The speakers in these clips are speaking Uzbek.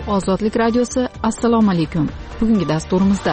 Ozodlik radiosi. Assalomu alaykum. Bugungi dasturimizda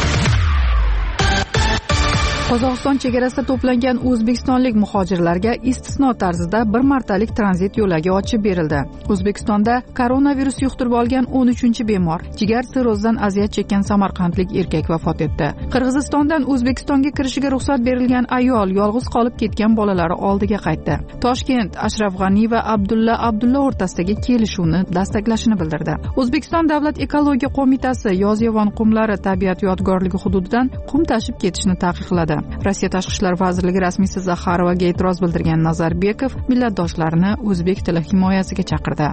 Qozog'iston chegarasida to'plangan o'zbekistonlik muhojirlarga istisno tarzida bir martalik tranzit yo'lagi ochib berildi. O'zbekistonda koronavirus yuqtirib olgan 13-bemor, jigar sirrozidan aziyat chekkan samarqandlik erkak vafot etdi. Qirg'izistondan O'zbekistonga kirishiga ruxsat berilgan ayol yolg'iz qolib ketgan bolalari oldiga qaytdi. Toshkent Ashraf G'ani va Abdulla o'rtasidagi kelishuvni dastaklashini bildirdi. O'zbekiston Davlat ekologiya qo'mitasi Yozyovon qumlari tabiat yodgorligi hududidan qum tashib ketishni taqiqladi. Rossiya Tashqi ishlar vazirligi rasmiysi Zaxarovaga e'tiroz bildirgan Nazarbekov millatdoshlarini o'zbek tili himoyasiga chaqirdi.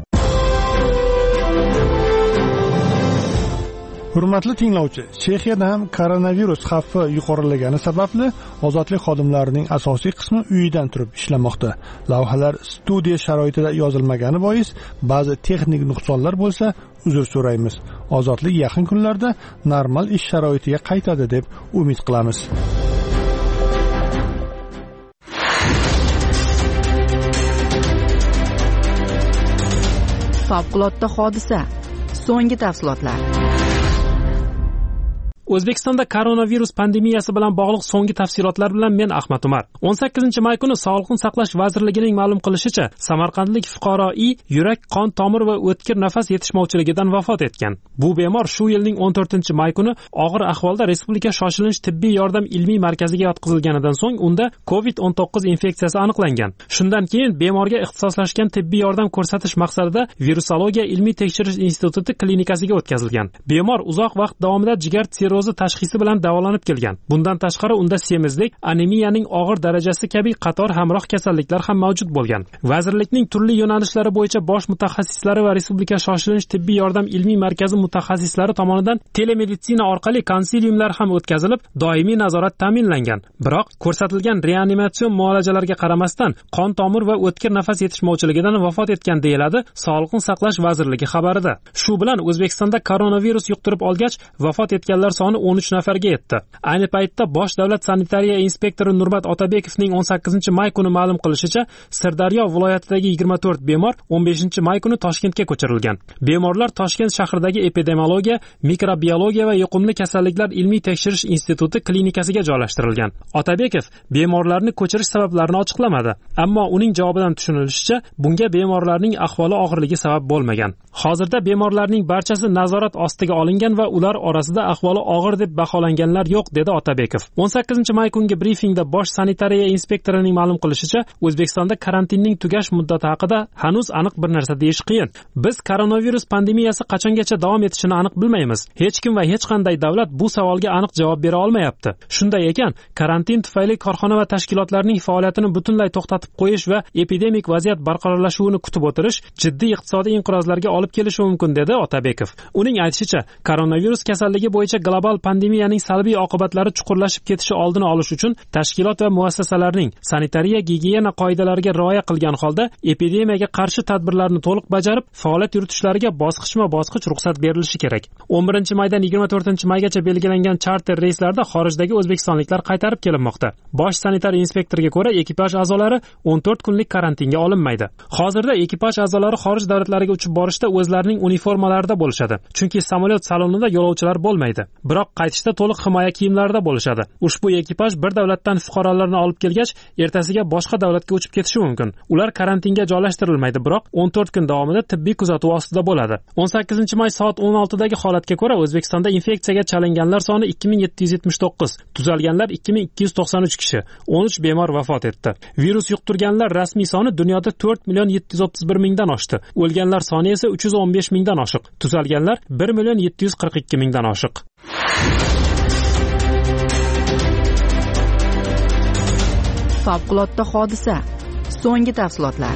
Hurmatli tinglovchi, Chexiyada ham koronavirus xavfi yuqorilagani sababli ozodlik xodimlarining asosiy qismi uyidan turib ishlamoqda. Lavhalar studiya sharoitida yozilmagani bois ba'zi texnik nuqsonlar bo'lsa, uzr so'raymiz. Ozodlik yaqin kunlarda normal ish sharoitiga qaytadi deb umid qilamiz. Favqulodda hodisa. So'nggi tafsilotlar. O'zbekistonda koronavirus pandemiyasi bilan bog'liq so'nggi tafsilotlar bilan men Ahmad Umar. 18-may kuni Sog'liqni saqlash vazirligining ma'lum qilishicha, samarqandlik fuqaro I yurak, qon tomir va o'tkir nafas yetishmovchiligidan vafot etgan. Bu bemor shu yilning 14-may kuni og'ir ahvolda Respublika shoshilinch tibbiy yordam ilmiy markaziga yotqizilganidan so'ng unda COVID-19 infeksiyasi aniqlangan. Shundan keyin bemorga ixtisoslashgan tibbiy yordam ko'rsatish maqsadida Virusologiya ilmiy tekshirish instituti klinikasiga o'tkazilgan. Bemor uzoq vaqt davomida jigar sirrozi tashxisi bilan davolanib kelgan. Bundan tashqari unda semizlik, anemiyaning og'ir darajasi kabi qator hamroh kasalliklar ham mavjud bo'lgan. Vazirlikning turli yo'nalishlari bo'yicha bosh mutaxassislari va Respublika shoshilinch tibbiy yordam ilmiy markazi mutaxassislari tomonidan telemeditsina orqali konsiliumlar ham o'tkazilib, doimiy nazorat ta'minlangan. Biroq ko'rsatilgan reanimatsion muolajalarga qaramasdan qon tomir va o'tkir nafas yetishmovchiligidan vafot etgan deyiladi Sog'liqni saqlash vazirligi xabarida. Shu bilan O'zbekistonda koronavirus yuqtirib olgach vafot etganlar soni 13 nafarga yetdi. Ayni paytda bosh davlat sanitariya inspektori Nurmat Otabekovning 18-may kuni ma'lum qilishicha, Sirdaryo viloyatidagi 24 bemor 15-may kuni Toshkentga ko'chirilgan. Bemorlar Toshkent shahridagi epidemiologiya, mikrobiologiya va yuqumli kasalliklar ilmiy tekshirish instituti klinikasiga joylashtirilgan. Otabekov bemorlarni ko'chirish sabablarini ochiqlamadi, ammo uning javobidan tushunilishicha, bunga bemorlarning ahvoli og'irligi sabab bo'lmagan. Hozirda bemorlarning barchasi nazorat ostiga olingan va ular orasida ahvoli og'ir deb baholanganlar yo'q, dedi Otabekov. 18-may kungi brifingda bosh sanitariya inspektorining ma'lum qilishicha, O'zbekistonda karantinning tugash muddati haqida hanuz aniq bir narsa deyish qiyin. Biz koronavirus pandemiyasi qachongacha davom etishini aniq bilmaymiz. Hech kim va hech qanday davlat bu savolga aniq javob bera olmayapti. Shunday ekan, karantin tufayli korxona va tashkilotlarning faoliyatini butunlay to'xtatib qo'yish va epidemik vaziyat barqarorlashuvini kutib o'tirish jiddiy iqtisodiy inqirozlarga olib kelishi mumkin, dedi Otabekov. Uning aytishicha, koronavirus kasalligi bo'yicha global pandemiyaning salbiy oqibatlari chuqurlashib ketishi oldini olish uchun tashkilot va muassasalarning sanitariya gigiyena qoidalariga rioya qilgan holda epidemiyaga qarshi tadbirlarni to'liq bajarib, faoliyat yuritishlariga bosqichma-bosqich ruxsat berilishi kerak. 11-maydan 24-maygacha belgilangan charter reyslarda xorijdagi o'zbekistonliklar qaytarib kelinmoqda. Bosh sanitar inspektorga ko'ra, ekipaj a'zolari 14 kunlik karantinga olinmaydi. Hozirda ekipaj a'zolari xorij davlatlariga uchib borishda o'zlarining uniformalarida bo'lishadi, chunki samolyot salonida yo'lovchilar bo'lmaydi. Biroq qaytishda to'liq himoya kiyimlarida bo'lishadi. Ushbu ekipaj bir davlatdan fuqarolarni olib kelgach, ertasiga boshqa davlatga uchib ketishi mumkin. Ular karantinga joylashtirilmaydi, biroq 14 kun davomida tibbiy kuzatuv ostida bo'ladi. 18-may soat 16dagi holatga ko'ra O'zbekistonda infeksiyaga chalinganlar soni 2779, tuzalganlar 2293 kishi, 13 bemor vafot etdi. Virus yuqtirganlar rasmiy soni dunyoda 4.731.000 dan oshdi. O'lganlar soni esa 315.000 dan oshiq, tuzalganlar 1.742.000 dan oshiq. Favqulodda hodisa. So'nggi tafsilotlar.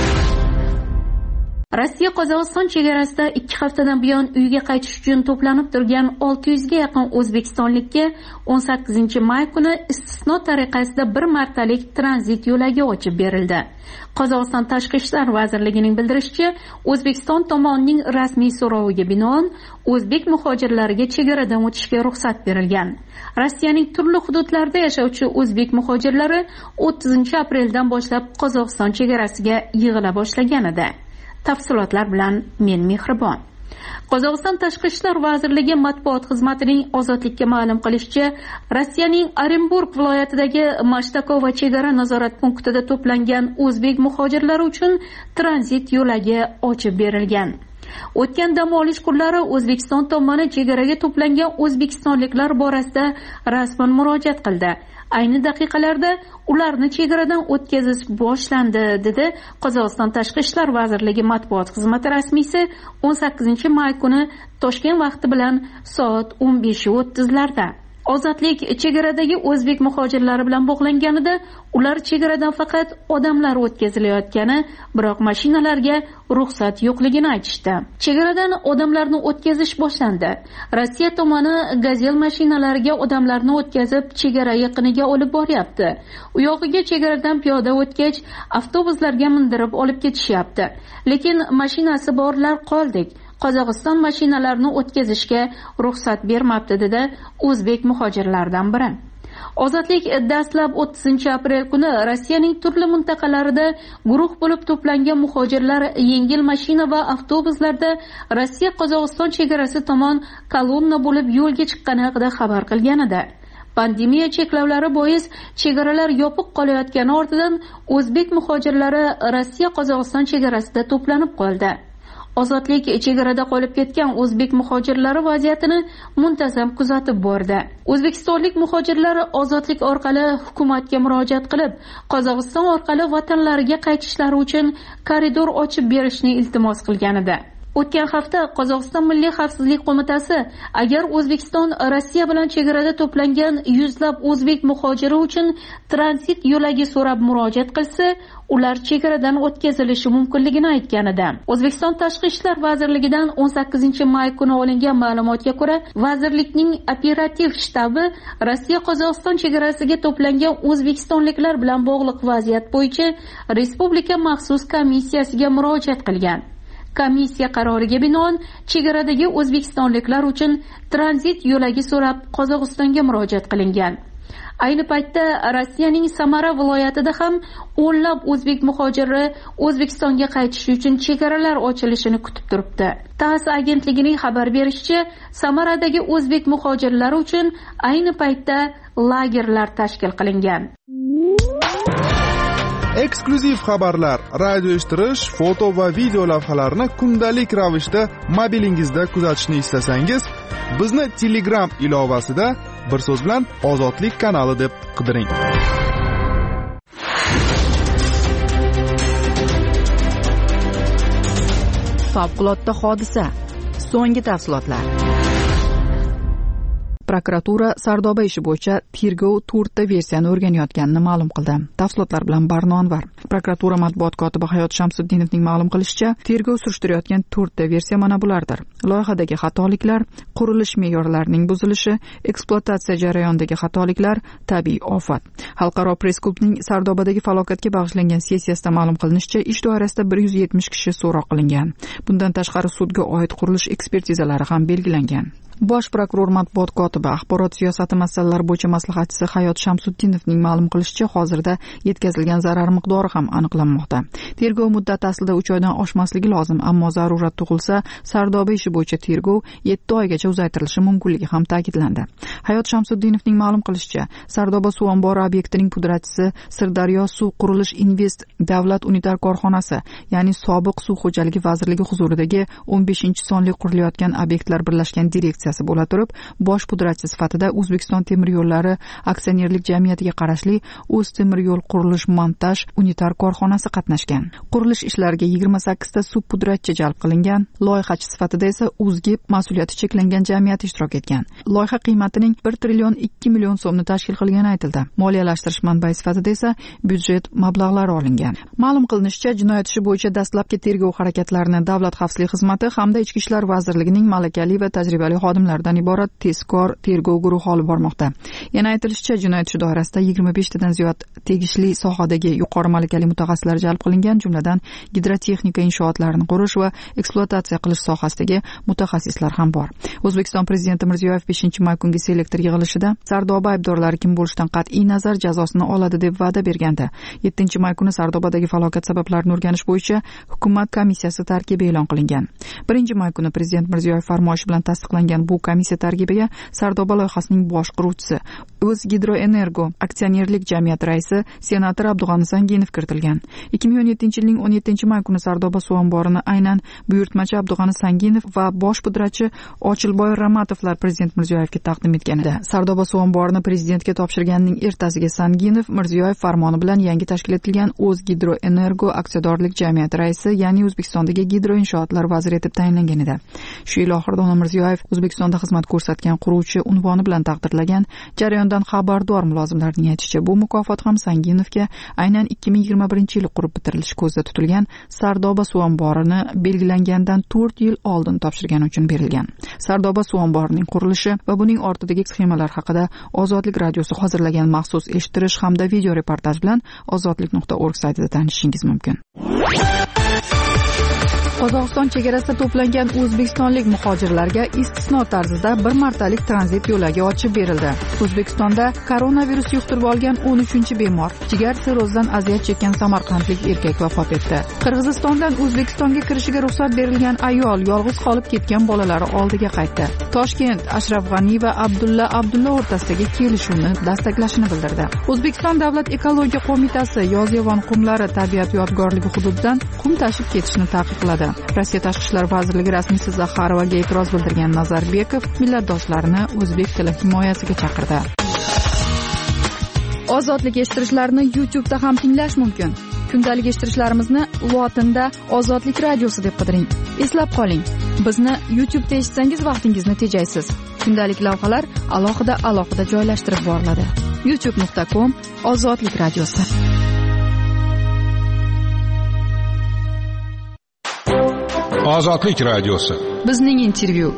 Rossiya Qozog'iston chegarasida 2 haftadan buyon uyga qaytish uchun to'planib turgan 600 ga yaqin o'zbekistonlikka 18-may kuni istisno tariqasida bir martalik tranzit yo'lagi ochib berildi. Qozog'iston Tashqi ishlar vazirligining bildirishicha, O'zbekiston tomonining rasmiy so'roviga binoan o'zbek muhojirlariga chegaradan o'tishga ruxsat berilgan. Rossiyaning turli hududlarida yashovchi o'zbek muhojirlari 30-apreldan boshlab Qozog'iston chegarasiga yig'ila boshlagan edi. Tafsilotlar bilan men Mehribon. Qozog'iston Tashqi ishlar vazirligi matbuot xizmatining Ozodlikka ma'lum qilishicha, Rossiyaning Orenburg viloyatidagi Mashtakova chegara nazorat punktida to'plangan o'zbek muhojirlari uchun tranzit yo'lagi ochib berilgan. O'tgan dam olish kunlari O'zbekiston tomoni chegaraga to'plangan o'zbekistonliklar borasida rasman murojaat qildi. Ayni daqiqalarda ularni chegaradan o'tkazish boshlandi, dedi Qozog'iston Tashqi ishlar vazirligi matbuot xizmati rasmiysi 18 may kuni Toshkent vaqti bilan soat 15:30larda. Ozodlik chegaradagi o'zbek muhojirlari bilan bog'langanida ular chegaradan faqat odamlar o'tkazilayotgani, biroq mashinalarga ruxsat yo'qligini aytishdi. Chegaradan odamlarni o'tkazish boshlandi. Rossiya tomoni gazel mashinalariga odamlarni o'tkazib, chegara yaqiniga olib boryapti. U yog'iga chegaradan piyoda o'tgach, avtobuslarga mindirib olib ketishyapti. Lekin mashinasi borlar qoldik. Qozog'iston mashinalarini o'tkazishga ruxsat bermabdi, dedi o'zbek muhojirlardan biri. Ozodlik dastlab 30-aprel kuni Rossiyaning turli mintaqalarida guruh bo'lib to'plangan muhojirlar yengil mashina va avtobuslarda Rossiya Qozog'iston chegarasi tomon kolonna bo'lib yo'lga chiqqani haqida xabar qilgan edi. Pandemiya cheklovlari bois chegaralar yopiq qolayotgani ortidan o'zbek muhojirlari Rossiya Qozog'iston chegarasida to'planib qoldi. Ozodlik chegarada qolib ketgan o'zbek muhojirlari vaziyatini muntazam kuzatib bordi. O'zbekistonlik muhojirlar Ozodlik orqali hukumatga murojaat qilib, Qozog'iston orqali vatanlariga qaytishlari uchun koridor ochib berishni iltimos qilgan edi. O'tgan hafta Qozog'iston Milliy xavfsizlik qo'mitasi agar O'zbekiston Rossiya bilan chegarada to'plangan yuzlab o'zbek muhojiri uchun tranzit yo'lagi so'rab murojaat qilsa, ular chegaradan o'tkazilishi mumkinligini aytgan edi. O'zbekiston Tashqi ishlar vazirligidan 18 may kuni olingan ma'lumotga ko'ra, vazirlikning operativ shtabi Rossiya Qozog'iston chegarasiga to'plangan o'zbekistonliklar bilan bog'liq vaziyat bo'yicha respublika maxsus komissiyasiga murojaat qilgan. Komissiya qaroriga binoan chegaradagi o'zbekistonliklar uchun tranzit yo'lagi so'rab Qozog'istonga murojaat qilingan. Ayni paytda Rossiyaning Samara viloyatida ham o'nlab o'zbek muhojiri O'zbekistonga qaytish uchun chegaralar ochilishini kutib turibdi. TASS agentligining xabar berishicha, Samaradagi o'zbek muhojirlari uchun ayni paytda lagerlar tashkil qilingan. Eksklyuziv xabarlar, radio eshittirish, foto va video lavhalarni kundalik ravishda mobilingizda kuzatishni istasangiz, bizni Telegram ilovasida bir so'z bilan Ozodlik kanali deb qidiring. Favqulodda hodisa. So'nggi tafsilotlar. Prokuratura Sardoba ishi bo'yicha tergov 4 ta versiyani o'rganayotganini ma'lum qildi. Tafsilotlar bilan Barno Anvar. Prokuratura matbuot kotibi Hayot Shamsuddinovning ma'lum qilishicha, tergov surishtirayotgan 4 ta versiya mana bulardir. Loyihadagi xatoliklar, qurilish me'yorlarining buzilishi, ekspluatatsiya jarayonidagi xatoliklar, tabiiy ofat. Xalqaro press-klubning Sardobadagi falokatga bag'ishlangan sessiyasida ma'lum qilinishicha, ish doirasida 170 kishi so'roq qilingan. Bundan tashqari sudga oid qurilish ekspertizalari ham belgilangan. Bosh prokuror matbuot kotibi axborot siyosati masalalari bo'yicha maslahatchisi Hayot Shamsuddinovning ma'lum qilishicha, hozirda yetkazilgan zarar miqdori ham aniqlanmoqda. Tergov muddati aslida 3 oydan oshmasligi lozim, ammo zarurat tug'ilsa, Sardoba ishi bo'yicha tergov 7 oygacha uzaytirilishi mumkinligi ham ta'kidlandi. Hayot Shamsuddinovning ma'lum qilishicha, Sardoba suv ombori obyektining pudratchisi Sirdaryo suv qurilish invest davlat unitar korxonasi, ya'ni sobiq suv xo'jaligi vazirligi huzuridagi 15-sonli qurilayotgan obyektlar birlashgan direksiya bo'la turib, bosh pudratchi sifatida O'zbekiston temir yo'llari aksionerlik jamiyatiga qarashli O'z temir yo'l qurilish montaj unitar korxonasi qatnashgan. Qurilish ishlariga 28 ta subpudratchi jalb qilingan. Loyihachi sifatida esa O'zgep mas'uliyati cheklangan jamiyati ishtirok etgan. Loyiha qiymatining 1 trillion 2 million so'mni tashkil qilgani aytildi. Moliyalashtirish manbai sifatida esa byudjet mablag'lari olingan. Ma'lum qilinishicha, jinoyat ishi bo'yicha dastlabki tergov harakatlarini Davlat xavfsizlik xizmati hamda Ichki ishlar vazirligining malakali va tajribali xodimlari xodimlaridan iborat tezkor tergov guruhi olib bormoqda. Yana aytilishicha, jinoyat ishi doirasida 25 tadan ziyod tegishli sohadagi yuqori malakali mutaxassislar jalb qilingan, jumladan gidrotexnika inshootlarini qurish va ekspluatatsiya qilish sohasidagi mutaxassislar ham bor. O'zbekiston prezidenti Mirziyoyev 5-may kungi selektor yig'ilishida Sardoba aybdorlari kim bo'lishidan qat'iy nazar jazosini oladi deb va'da bergandi. 7-may kuni Sardobadagi falokat sabablarini o'rganish bo'yicha hukumat komissiyasi tarkibi e'lon qilingan. 1-may kuni prezident Mirziyoyev farmoyishi bilan tasdiqlangan bu komissiya tarkibiga Sardoba loyihasining boshqaruvchisi, O'zgidroenergo aksionerlik jamiyati raisi senator Abdug'ani Sanginov kiritilgan. 2017-yilning 17-may kuni Sardoba suv omborini aynan buyurtmachi Abdug'ani Sanginov va bosh pudratchi Ochilboy Ramatovlar prezident Mirziyoyevga taqdim etgan edi. Sardoba suv omborini prezidentga topshirganning ertasiga Sanginov Mirziyoyev farmoni bilan yangi tashkil etilgan O'zgidroenergo aksiyadorlik jamiyati raisi, ya'ni O'zbekistondagi gidroinshootlar vaziri etib tayinlangan edi. Shu yil oxirida Mirziyoyev O'zbekistonda xizmat ko'rsatgan quruvchi unvoni bilan taqdirlagan. Jarayondan xabardor mulozimlarning aytishicha, bu mukofot ham Sanginovga aynan 2021-yil qurib bitirilishi ko'zda tutilgan Sardoba suv omborini belgilangandan 4 yil oldin topshirgani uchun berilgan. Sardoba suv omborining qurilishi va buning ortidagi sxemalar haqida Ozodlik radiosi hozirlagan maxsus eshittirish hamda video reportaj bilan ozodlik.org saytida tanishishingiz mumkin. Qozog'iston chegarasida to'plangan o'zbekistonlik muhojirlarga istisno tarzida bir martalik tranzit yo'lagi ochib berildi. O'zbekistonda koronavirus yuqtirib olgan 13-bemor, jigar sirrozidan aziyat chekkan samarqandlik erkak vafot etdi. Qirg'izistondan O'zbekistonga kirishiga ruxsat berilgan ayol yolg'iz qolib ketgan bolalari oldiga qaytdi. Toshkent Ashraf G'ani va Abdulla o'rtasidagi kelishuvni dastaklashini bildirdi. O'zbekiston Davlat ekologiya qo'mitasi Yozyovon qumlari tabiat yodgorligi hududidan qum tashib ketishni taqiqladi. Rossiya Tashqi ishlar vazirligi rasmiysi Zaxarovaga e'tiroz bildirgan Nazarbekov millatdoshlarini o'zbek tili himoyasiga chaqirdi. Ozodlik eshittirishlarini YouTube'da ham tinglash mumkin. Kundalik eshittirishlarimizni lotinda Ozodlik radiosi deb qidiring. Eslab qoling, bizni YouTube'da eshitsangiz vaqtingizni tejaysiz. Kundalik lavhalar alohida joylashtirib boriladi. youtube.com/Ozodlik radiosi. Ozodlik radiosi. Bizning intervyu.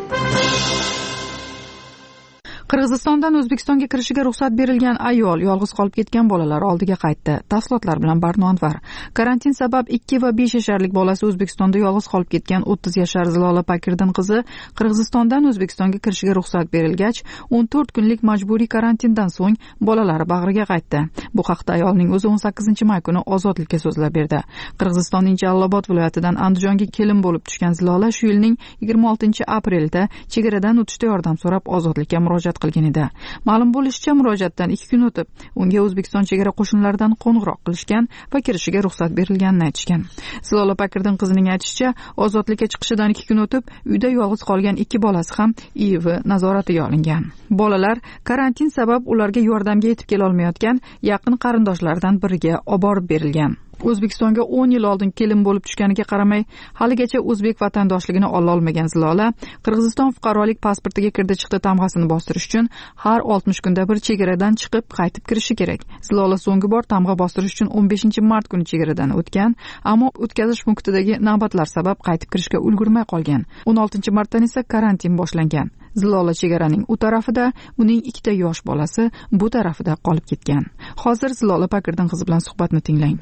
Qirg'izistondan O'zbekistonga kirishiga ruxsat berilgan ayol yolg'iz qolib ketgan bolalar oldiga qaytdi. Tafsilotlar bilan Barno Anvar. Karantin sabab 2 va 5 yasharlik bolasi O'zbekistonda yolg'iz qolib ketgan 30 yashar Zilola Pakirdin qizi Qirg'izistondan O'zbekistonga kirishiga ruxsat berilgach, 14 kunlik majburiy karantindan so'ng bolalari bag'riga qaytdi. Bu haqda ayolning o'zi 18-may kuni Ozodlikka so'zlab berdi. Qirg'izistonning Jalolobod viloyatidan Andijonga kelin bo'lib tushgan Zilola shu yilning 26-aprelda chegaradan o'tishda yordam so'rab Ozodlikka murojaat qilgan edi. Ma'lum bo'lishicha, murojaatdan 2 kun o'tib, unga O'zbekiston chegara qo'shinlaridan qo'ng'iroq qilishgan va kirishiga ruxsat berilganini aytishgan. Zilola Pakirdin qizining aytishicha, Ozodlikka chiqishidan 2 kun o'tib, uyda yolg'iz qolgan 2 bolasi ham IIV nazoratiga olingan. Bolalar karantin sabab ularga yordamga yetib kela olmayotgan yaqin qarindoshlaridan biriga olib borib berilgan. O'zbekistonga 10 yil oldin kelin bo'lib tushganiga qaramay, haligacha o'zbek vatandoshligini ola olmagan Zilola, Qirg'iziston fuqarolik pasportiga kirdi-chiqdi tamg'asini bostirish uchun har 60 kunda bir chegaradan chiqib qaytib kirishi kerak. Zilola so'nggi bor tamg'a bostirish uchun 15-mart kuni chegaradan o'tgan, ammo o'tkazish punktidagi navbatlar sabab qaytib kirishga ulgurmay qolgan. 16-martdan esa karantin boshlangan. Zilola chegaraning u tarafida, uning 2 ta yosh bolasi bu tarafida qolib ketgan. Hozir Zilola Pakirdin qizi bilan suhbatni tinglang.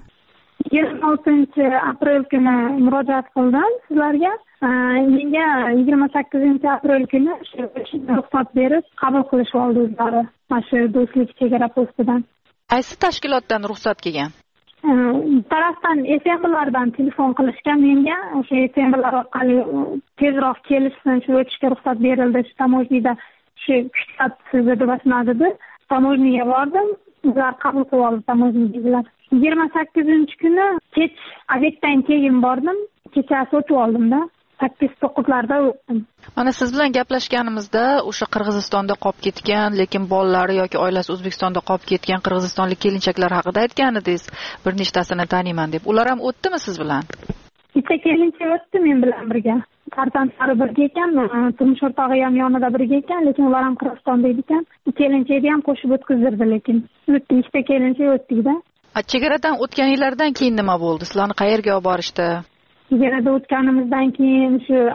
26-aprel kuni murojaat qildim sizlarga. Menga 28-aprel kuni ruxsat berib qabul qilish oldi o'zlari. Mana shu do'stlik chegara postidan. Qaysi tashkilotdan ruxsat kelgan? Tarafdan SMlardan telefon qilishgan menga. O'sha SMlar orqali tezroq kelishsin, shu o'tishga ruxsat berildi. Shu tamojnida shu kuchsat sizga deb aytmadi. Tamojniga bordim. Ular qabul qilib oldi tamojnidagilar. 28-kuni kech obyektdan keyin bordim. Kechasi o'tib oldim-da. 8-9larda o'tdim. Mana siz bilan gaplashganimizda o'sha Qirg'izistonda qolib ketgan, lekin bolalari yoki oilasi O'zbekistonda qolib ketgan qirg'izistonlik kelinchaklar haqida aytgan edingiz. Bir nechtasini taniman deb. Ular ham o'tdimi siz bilan? Bitta kelinchak o'tdi men bilan birga. Farzandlari birga ekan, turmush o'rtog'i ham yonida birga ekan, lekin ular ham Qirg'izistonda ekan. Kelinchakni ham qo'shib o'tkazdirdi, lekin o'tdi, ikkita kelinchak o'tdik-da. Chegaradan o'tganinglardan keyin nima bo'ldi? Sizlarni qayerga olib borishdi? Chegarada o'tganimizdan keyin shu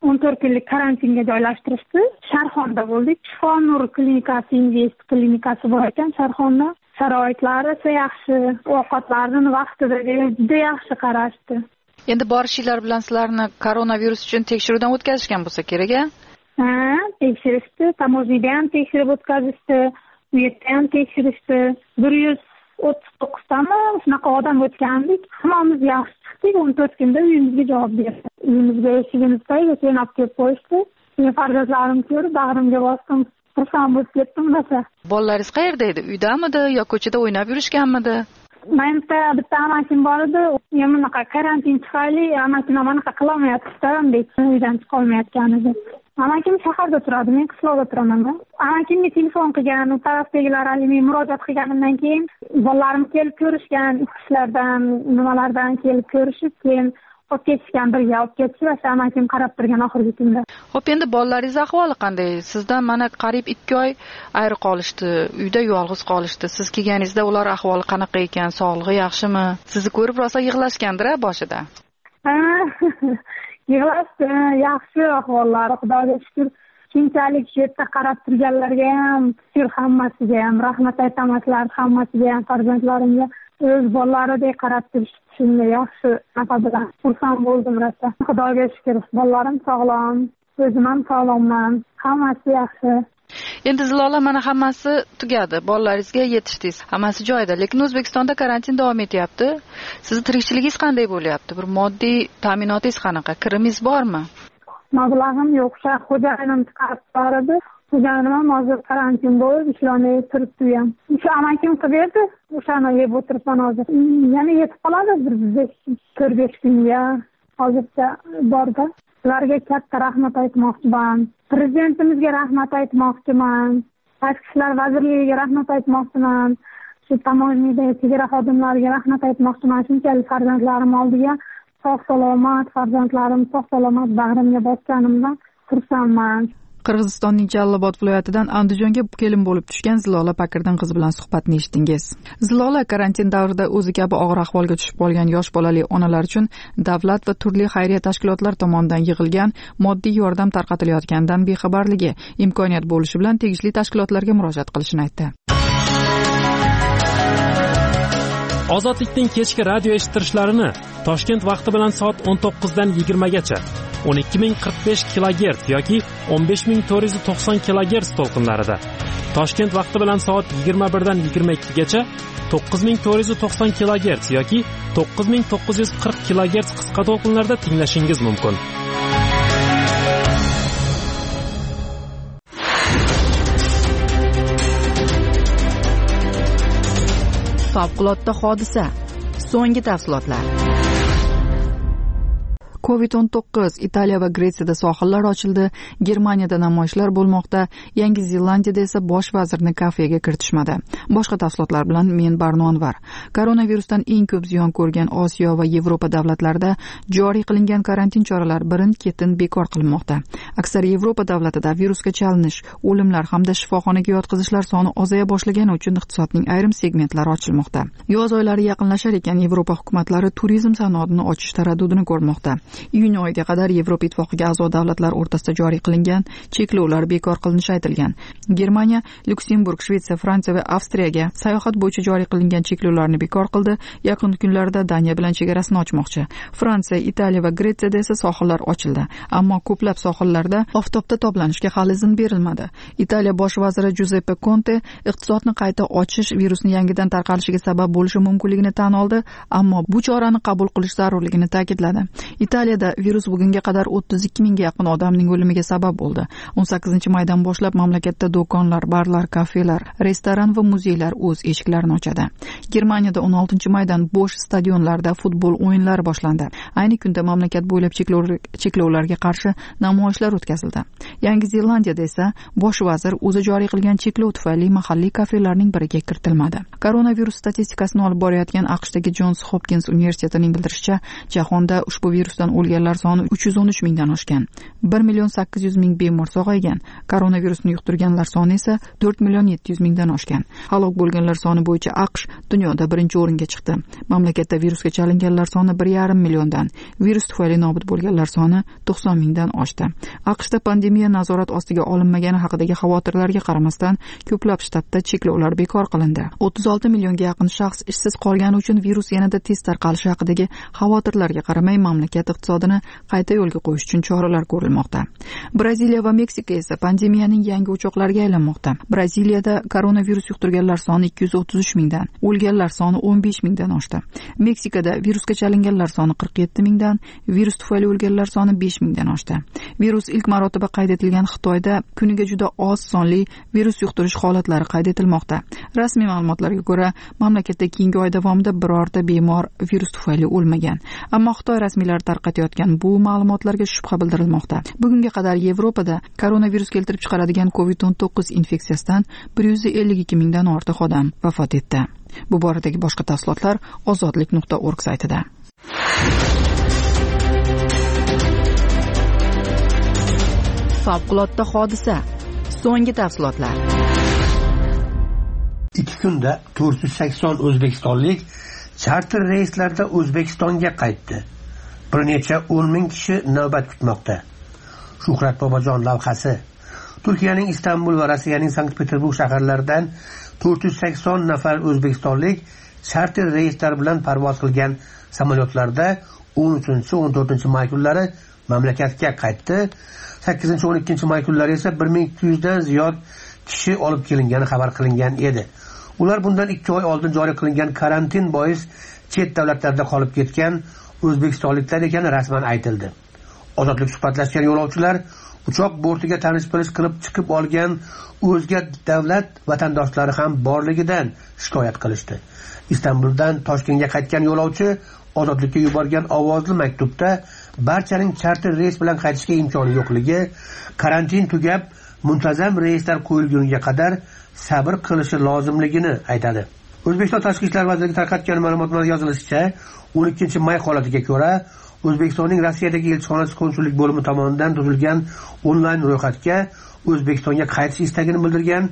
14 kunlik karantinga joylashtirishdi. Sharxonda bo'ldik. Shifo-nur klinikasi, invest klinikasi bor ekan Sharxonda. Sharoitlari esa yaxshi, ovqatlarni vaqtida juda yaxshi qarashdi. Endi borishinglar bilan sizlarni koronavirus uchun tekshiruvdan o'tkazishgan bo'lsa kerak-a? Tekshirishdi. Tamojnida ham tekshirib o'tkazishdi. Bu yerda ham tekshirishdi. 139 tami shunaqa odam o'tgandik. Hammamiz yaxshi chiqdik. 14 kunda uyimizga javob berdi. Uyimizga eshigimizga kelib olib kelib qo'yishdi. Men farzandlarim ko'rib bag'rimga bosdim. Xursand bo'lib ketdim rosa. Bolalaringiz qayerda edi? Uydamidi yo ko'chada o'ynab yurishganmidi? Menimcha bitta amakim bor edi. Men bunaqa karantin tufayli amakim anaqa qilolmayapti-da, deb uydan chiqa olmayotgan edi. Amakim shaharda turadi, men qishloqda turaman. Amakimga telefon qilgan, u tarafdagilar men murojaat qilganimdan keyin bolalarim kelib ko'rishgan, ishlardan, nimalardan kelib ko'rishib, keyin olib ketishgan, birga olib ketishib, amakim qarab turgan oxirgi kunda. Xo'p, endi bolalaringiz ahvoli qanday? Sizdan mana qariyb 2 oy ayri qolishdi, uyda yolg'iz qolishdi. Siz kelganingizda ular ahvoli qanaqa ekan, sog'lig'i yaxshimi? Sizni ko'rib rosa yig'lashgandir-a boshida? Yig'lashdi, yaxshi ahvollari, Xudoga shukr. Keyinchalik shu yerda qarab turganlarga ham, shukr, hammasiga ham rahmat aytaman, hammasiga ham, farzandlarimga o'z bolalaridek qarab turishdi. Shunday yaxshi nafa bilan xursand bo'ldim rosa. Xudoga shukr, bolalarim sog'lom, o'zim ham sog'lomman, hammasi yaxshi. Endi Zilola, mana hammasi tugadi, bolalaringizga yetishdingiz, hammasi joyida, lekin O'zbekistonda karantin davom etyapti. Sizni tirikchiligingiz qanday bo'lyapti? Bir moddiy ta'minotingiz qanaqa? Kirimingiz bormi? Mablag'im yo'q, xo'jayinim chiqarib berdi. Xo'jayinim ham hozir karantin bo'lib ishlamay turibdi ham. O'sha amakim qilib berdi, o'shani yeb o'tiribman hozir. Yana yetib qoladi bir 4-5 kunga. Hozircha borda. Ularga katta rahmat aytmoqchiman. Prezidentimizga rahmat aytmoqchiman. Tashqi ishlar vazirligiga rahmat aytmoqchiman. Shu tamojnida chegara xodimlariga rahmat aytmoqchiman. Shunchalik farzandlarim oldiga sog'-salomat, farzandlarim sog'-salomat bag'rimga bosganimdan xursandman. Qirg'izistonning Jallobod viloyatidan Andijonga kelin bo'lib tushgan Zilola Pakirdan qiz bilan suhbatni eshitdingiz. Zilola karantin davrida o'zi kabi og'ir ahvolga tushib qolgan yosh bolali onalar uchun davlat va turli xayriya tashkilotlar tomonidan yig'ilgan moddiy yordam tarqatilayotganidan bexabarligi, imkoniyat bo'lishi bilan tegishli tashkilotlarga murojaat qilishini aytdi. Ozodlikning kechki radio eshittirishlarini Toshkent vaqti bilan soat 19 dan 20 gacha 12045 kHz yoki 15490 kHz to'lqinlarida, Toshkent vaqti bilan soat 21 dan 22 gacha 9490 kHz yoki 9940 kHz qisqa to'lqinlarda tinglashingiz mumkin. Favqulodda hodisa. So'nggi tafsilotlar. COVID-19 Italiya va Gretsiyada sohillar ochildi, Germaniyada namoyishlar bo'lmoqda, Yangi Zelandiyada esa bosh vazirni kafega kiritishmadi. Boshqa tafsilotlar bilan men Barno Anvar. Koronavirusdan eng ko'p ziyon ko'rgan Osiyo va Yevropa davlatlarida joriy qilingan karantin choralari birin-ketin bekor qilinmoqda. Aksar Yevropa davlatida virusga chalinish, o'limlar hamda shifoxonaga yotqizishlar soni ozaya boshlagani uchun iqtisodning ayrim segmentlari ochilmoqda. Yoz oylari yaqinlashar ekan Yevropa hukumatlari turizm sanoatini ochish taraddudini ko'rmoqda. Iyun oyiga qadar Yevropa ittifoqiga a'zo davlatlar o'rtasida joriy qilingan cheklovlar bekor qilinishi aytilgan. Germaniya, Lyuksemburg, Shvetsiya, Fransiya va Avstriyaga sayohat bo'yicha joriy qilingan cheklovlarni bekor qildi. Yaqin kunlarda Daniya bilan chegarasini ochmoqchi. Fransiya, Italiya va Gretsiyada esa sohillar ochildi. Ammo ko'plab sohillarda oftobda toblanishga hali izn berilmadi. Italiya bosh vaziri Giuseppe Conte iqtisodni qayta ochish virusning yangidan tarqalishiga sabab bo'lishi mumkinligini tan oldi, ammo bu chorani qabul qilish zarurligini ta'kidladi. Italiyada virus bugunga qadar 32 mingga yaqin odamning o'limiga sabab bo'ldi. 18-maydan boshlab mamlakatda do'konlar, barlar, kafelar, restoran va muzeylar o'z eshiklarini ochadi. Germaniyada 16-maydan bo'sh stadionlarda futbol o'yinlari boshlandi. Ayni kunda mamlakat bo'ylab cheklovlarga qarshi namoyishlar o'tkazildi. Yangi Zelandiyada esa bosh vazir o'zi joriy qilgan cheklov tufayli mahalliy kafelarning biriga kiritilmadi. Koronavirus statistikasini olib borayotgan AQShdagi Johns Hopkins universitetining bildirishicha, jahonda ushbu virusdan o'lganlar soni 313 mingdan oshgan. 1,800,000 bemor sog'aygan. Koronavirusni yuqtirganlar soni esa 4,700,000 mingdan oshgan. Halok bo'lganlar soni bo'yicha AQSh dunyoda birinchi o'ringa chiqdi. Mamlakatda virusga chalinganlar soni 1,5 milliondan, virus tufayli nobud bo'lganlar soni 90 mingdan oshdi. AQShda pandemiya nazorat ostiga olinmagani haqidagi xavotirlarga qaramasdan ko'plab shtatda cheklovlar bekor qilindi. 36 millionga yaqin shaxs ishsiz qolgani uchun virus yanada tez tarqalishi haqidagi xavotirlarga qaramay mamlakat iqtisodini qayta yo'lga qo'yish uchun choralar ko'rilmoqda. Braziliya va Meksika esa pandemiyaning yangi o'choqlariga aylanmoqda. Braziliyada koronavirus yuqtirganlar soni 233 mingdan, o'lganlar soni 15 mingdan oshdi. Meksikada virusga chalinganlar soni 47 mingdan, virus tufayli o'lganlar soni 5 mingdan oshdi. Virus ilk marotaba qayd etilgan Xitoyda kuniga juda oz sonli virus yuqtirish holatlari qayd etilmoqda. Rasmiy ma'lumotlarga ko'ra, mamlakatda keyingi oy davomida birorta bemor virus tufayli o'lmagan. Ammo Xitoy rasmiylari tarqatayotgan bu ma'lumotlarga shubha bildirilmoqda. Bugunga qadar Yevropada koronavirus keltirib chiqaradigan COVID-19 infeksiyasidan 152 mingdan ortiq odam vafot etdi. Bu boradagi boshqa tafsilotlar ozodlik.org saytida. Favqulodda hodisa. So'nggi tafsilotlar. 2 kunda 480 o'zbekistonlik charter reyslarda O'zbekistonga qaytdi. Bir necha 10 ming kishi navbat kutmoqda. Shuhrat Bobojon lavhasi. Turkiyaning Istanbul va Rossiyaning Sankt-Peterburg shaharlaridan 480 nafar o'zbekistonlik charter reyslar bilan parvoz qilgan samolyotlarda 13-14 may kunlari mamlakatga qaytdi. 8-12 may kunlari esa 1200 dan ziyod kishi olib kelingani xabar qilingan edi. Ular bundan 2 oy oldin joriy qilingan karantin bois chet davlatlarda qolib ketgan o'zbekistonliklar ekani rasman aytildi. Ozodlik suhbatlashgan yo'lovchilar uchoq bortiga tanish-bilish qilib chiqib olgan o'zga davlat vatandoshlari ham borligidan shikoyat qilishdi. Istanbuldan Toshkentga qaytgan yo'lovchi Ozodlikka yuborgan ovozli maktubda barchaning charter reys bilan qaytishga imkoni yo'qligi, karantin tugab muntazam reyslar qo'yilguniga qadar sabr qilishi lozimligini aytadi. O'zbekiston Tashqi ishlar vazirligi tarqatgan ma'lumotlarda yozilishicha, 12 may holatiga ko'ra O'zbekistonning Rossiyadagi elchixonasi konsullik bo'limi tomonidan tuzilgan onlayn ro'yxatga O'zbekistonga qaytish istagini bildirgan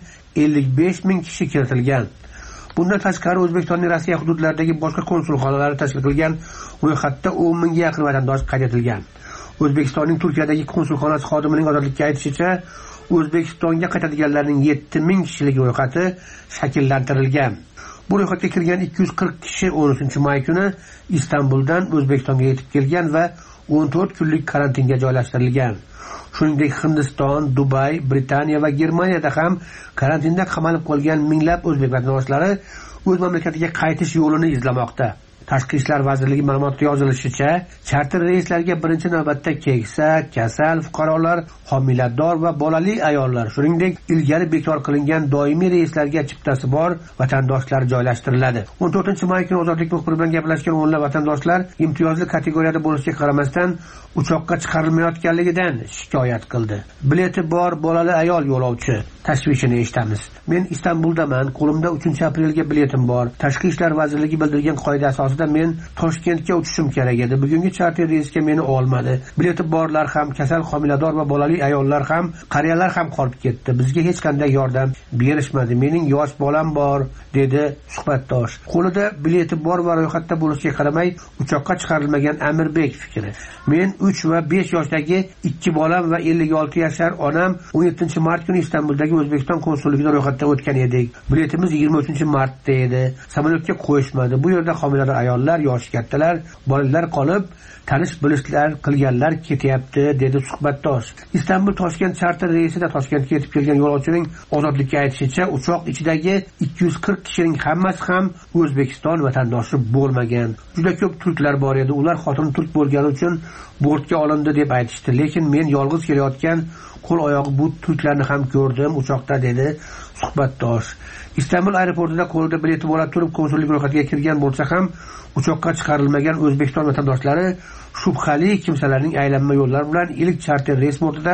55 ming kishi kiritilgan. Bundan tashqari O'zbekistonning Rossiya hududlaridagi boshqa konsulxonalari tashkil qilgan ro'yxatda 10 mingga yaqin vatandosh qayd etilgan. O'zbekistonning Turkiyadagi konsulxonasi xodimining ozodlikka aytishicha, O'zbekistonga qaytadiganlarning 7 ming kishilik ro'yxati shakllantirilgan. Bu ro'yxatga kirgan 240 kishi 13 may kuni Istanbuldan O'zbekistonga yetib kelgan va 14 kunlik karantinga joylashtirilgan. Shuningdek, Hindiston, Dubay, Britaniya va Germaniyada ham karantinda qamalib qolgan minglab o'zbek vatandoshlari o'z mamlakatiga qaytish yo'lini izlamoqda. Tashqi ishlar vazirligi ma'lumotida yozilishicha, charter reyslarga birinchi navbatda keksa, kasal fuqarolar, homilador va bolali ayollar, shuningdek, ilgari bekor qilingan doimiy reyslarga chiptasi bor vatandoshlar joylashtiriladi. 14 may kuni Ozodlik muxbiri bilan gaplashgan o'nlab vatandoshlar imtiyozli kategoriyada bo'lishiga qaramasdan uchoqqa chiqarilmayotganligidan shikoyat qildi. Bileti bor bolali ayol yo'lovchi tashvishini eshitamiz. Men Istanbuldaman, qo'limda 3-aprelga biletim bor. Tashqi ishlar vazirligi bildirgan qoida asosida men Toshkentga uchishim kerak edi. Bugungi charter reysga meni olmadi. Bileti borlar ham, kasal, homilador va bolali ayollar ham, qariyalar ham qolib ketdi. Bizga hech qanday yordam berishmadi. Mening yosh bolam bor, dedi suhbatdosh. Qo'lida bileti bor va ro'yxatda bo'lishiga qaramay uchoqqa chiqarilmagan Amirbek fikri. Men 3 va 5 yoshdagi 2 bolam va 56 yashar onam 17-mart kuni Istanbuldagi O'zbekiston konsulligida ro'yxatdan o'tgan edik. Biletimiz 23-martda edi. Samolyotga qo'yishmadi. Bu yerda homilador ayollar, yoshi kattalar, bolalar qolib, tanish-bilishlar qilganlar ketyapti, dedi suhbatdosh. Istanbul Toshkent charter reysida Toshkentga yetib kelgan yo'lovchining Ozodlikka aytishicha, uchoq ichidagi 240 kishining hammasi ham O'zbekiston vatandoshi bo'lmagan. Juda ko'p turklar bor edi. Ular xotini turk bo'lgani uchun bortga olindi deb aytishdi. Lekin men yolg'iz kelayotgan qo'l oyog'i bu turklarni ham ko'rdim uchoqda, dedi suhbatdosh. Istanbul aeroportida qo'lida bileti bo'la turib konsullik ro'yxatiga kirgan bo'lsa ham uchoqqa chiqarilmagan O'zbekiston vatandoshlari shubhali kimsalarning aylanma yo'llari bilan ilk charter reys bortidan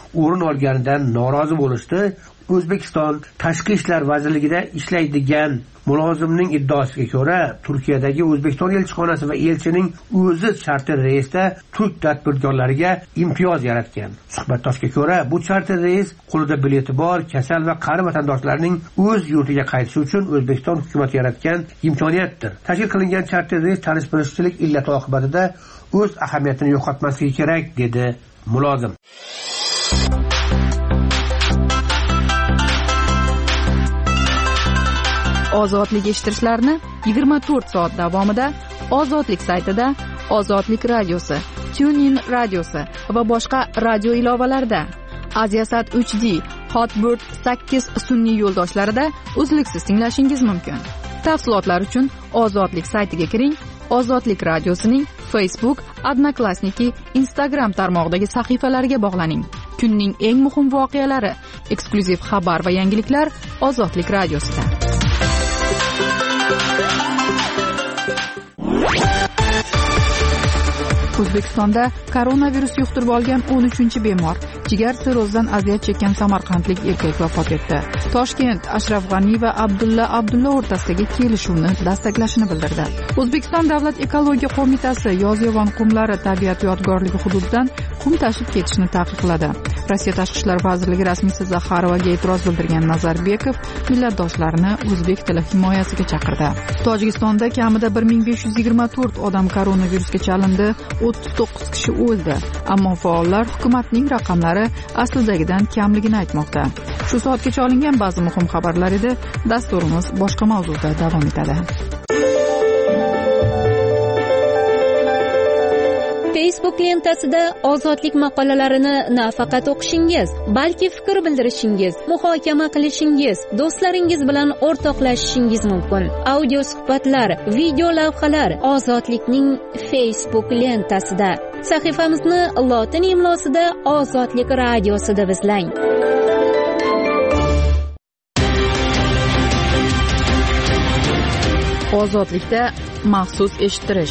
o'rin olganidan norozi bo'lishdi. O'zbekiston Tashqi ishlar vazirligida ishlaydigan mulozimning iddaosiga ko'ra, Turkiyadagi O'zbekiston elchixonasi va elchining o'zi charter reysda turk tadbirkorlariga imtiyoz yaratgan. Suhbatdoshga ko'ra, bu charter reys qo'lida bileti bor, kasal va qari vatandoshlarning o'z yurtiga qaytishi uchun O'zbekiston hukumati yaratgan imkoniyatdir. Tashkil qilingan charter reys tanish-bilishchilik illati oqibatida o'z ahamiyatini yo'qotmasligi kerak, dedi mulozim. Ozodlik eshittirishlarni 24 soat davomida Ozodlik saytida, Ozodlik radiosi, TuneIn radiosi va boshqa radio ilovalarida, Aziasat 3D, Hotbird 8 sun'iy yo'ldoshlarida uzluksiz tinglashingiz mumkin. Tafsilotlar uchun Ozodlik saytiga kiring. Ozodlik radiosining Facebook, Odnoklassniki, Instagram tarmog'idagi sahifalariga bog'laning. Kunning eng muhim voqealari, eksklyuziv xabar va yangiliklar Ozodlik radiosida. O'zbekistonda koronavirus yuqtirib olgan 13-bemor, jigar sirrozidan aziyat chekkan samarqandlik erkak vafot etdi. Toshkent Ashraf G'ani va Abdulla o'rtasidagi kelishuvni dastaklashini bildirdi. O'zbekiston Davlat ekologiya qo'mitasi Yozyovon qumlari tabiat yodgorligi hududidan qum tashib ketishni taqiqladi. Rossiya Tashqi ishlar vazirligi rasmiysi Zaxarovaga e'tiroz bildirgan Nazarbekov millatdoshlarini o'zbek tili himoyasiga chaqirdi. Tojikistonda kamida 1524 odam koronavirusga chalindi, 39 kishi o'ldi. Ammo faollar hukumatning raqamlari aslidagidan kamligini aytmoqda. Shu soatgacha olingan ba'zi muhim xabarlar edi. Dasturimiz boshqa mavzuda davom etadi. Facebook lentasida ozodlik maqolalarini nafaqat o'qishingiz, balki fikr bildirishingiz, muhokama qilishingiz, do'stlaringiz bilan o'rtoqlashishingiz mumkin. Audio suhbatlar, video lavhalar Ozodlikning Facebook lentasida. Sahifamizni lotin imlosida Ozodlik radiosida izlang. Ozodlikda maxsus eshittirish.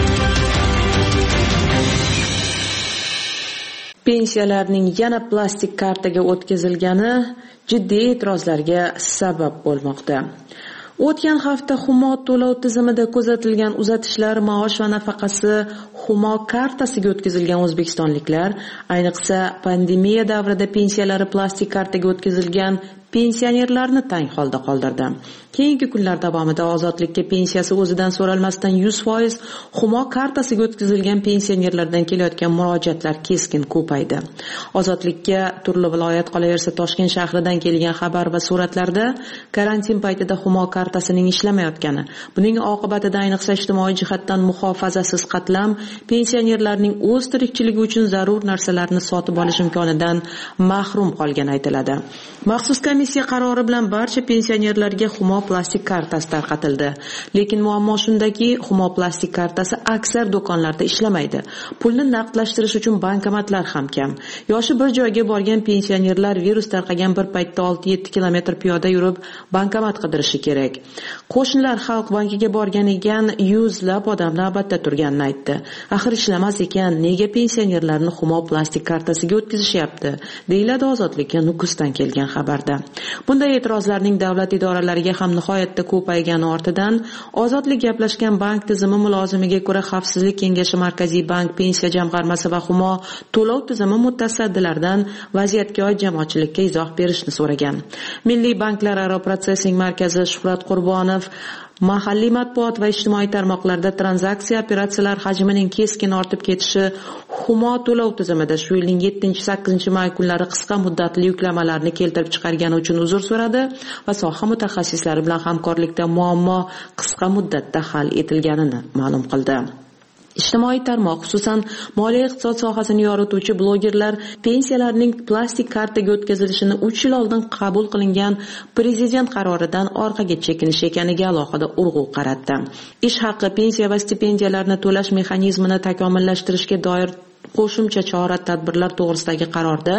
Pensiyalarning yana plastik kartaga o'tkazilgani jiddiy e'tirozlarga sabab bo'lmoqda. O'tgan hafta Humo to'lov tizimida kuzatilgan uzatishlar, maosh va nafaqasi Humo kartasiga o'tkazilgan o'zbekistonliklar, ayniqsa pandemiya davrida pensiyalari plastik kartaga o'tkazilgan pensionerlarni tang holda qoldirdi. Keyingi kunlar davomida ozodlikka pensiyasi o'zidan so'ralmasdan 100% Humo kartasiga o'tkazilgan pensionerlardan kelayotgan murojaatlar keskin ko'paydi. Ozodlikka turli viloyat, qolaversa Toshkent shahridan kelgan xabar va suratlarda karantin paytida Humo kartasining ishlamayotgani, buning oqibatida ayniqsa ijtimoiy jihatdan muhofazasiz qatlam pensionerlarning o'z tirikchiligi uchun zarur narsalarni sotib olish imkonidan mahrum qolgani aytiladi. Maxsus komissiya qarori bilan barcha pensionerlarga Humo plastik kartasi tarqatildi. Lekin muammo shundaki, Humo plastik kartasi aksar do'konlarda ishlamaydi. Pulni naqdlashtirish uchun bankomatlar ham kam. Yoshi bir joyga borgan pensionerlar virus tarqagan bir paytda 6-7 kilometr piyoda yurib bankomat qidirishi kerak. Qo'shnilar Xalq bankiga borgan ekan, yuzlab odam navbatda turganini aytdi. Axir ishlamas ekan, nega pensionerlarni Humo plastik kartasiga o'tkazishyapti? Deyiladi Ozodlikka Nukusdan kelgan xabarda. Bunday e'tirozlarning davlat idoralariga ham nihoyatda ko'paygani ortidan Ozodlik gaplashgan bank tizimi mulozimiga ko'ra Xavfsizlik kengashi Markaziy bank, Pensiya jamg'armasi va Humo to'lov tizimi mutasaddilaridan vaziyatga oid jamoatchilikka izoh berishni so'ragan. Milliy banklararo protsessing markazi Shuhrat Qurbonov mahalliy matbuot va ijtimoiy tarmoqlarda tranzaksiya operatsiyalar hajmining keskin ortib ketishi Humo to'lov tizimida shu yilning 7-8 may kunlari qisqa muddatli yuklamalarni keltirib chiqargani uchun uzr so'radi va soha mutaxassislari bilan hamkorlikda muammo qisqa muddatda hal etilganini ma'lum qildi. Ijtimoiy tarmoq, xususan moliya iqtisod sohasini yorituvchi blogerlar pensiyalarning plastik kartaga o'tkazilishini 3 yil oldin qabul qilingan prezident qaroridan orqaga chekinish ekaniga alohida urg'u qaratdi. Ish haqi, pensiya va stipendiyalarni to'lash mexanizmini takomillashtirishga doir qo'shimcha chora-tadbirlar to'g'risidagi qarorda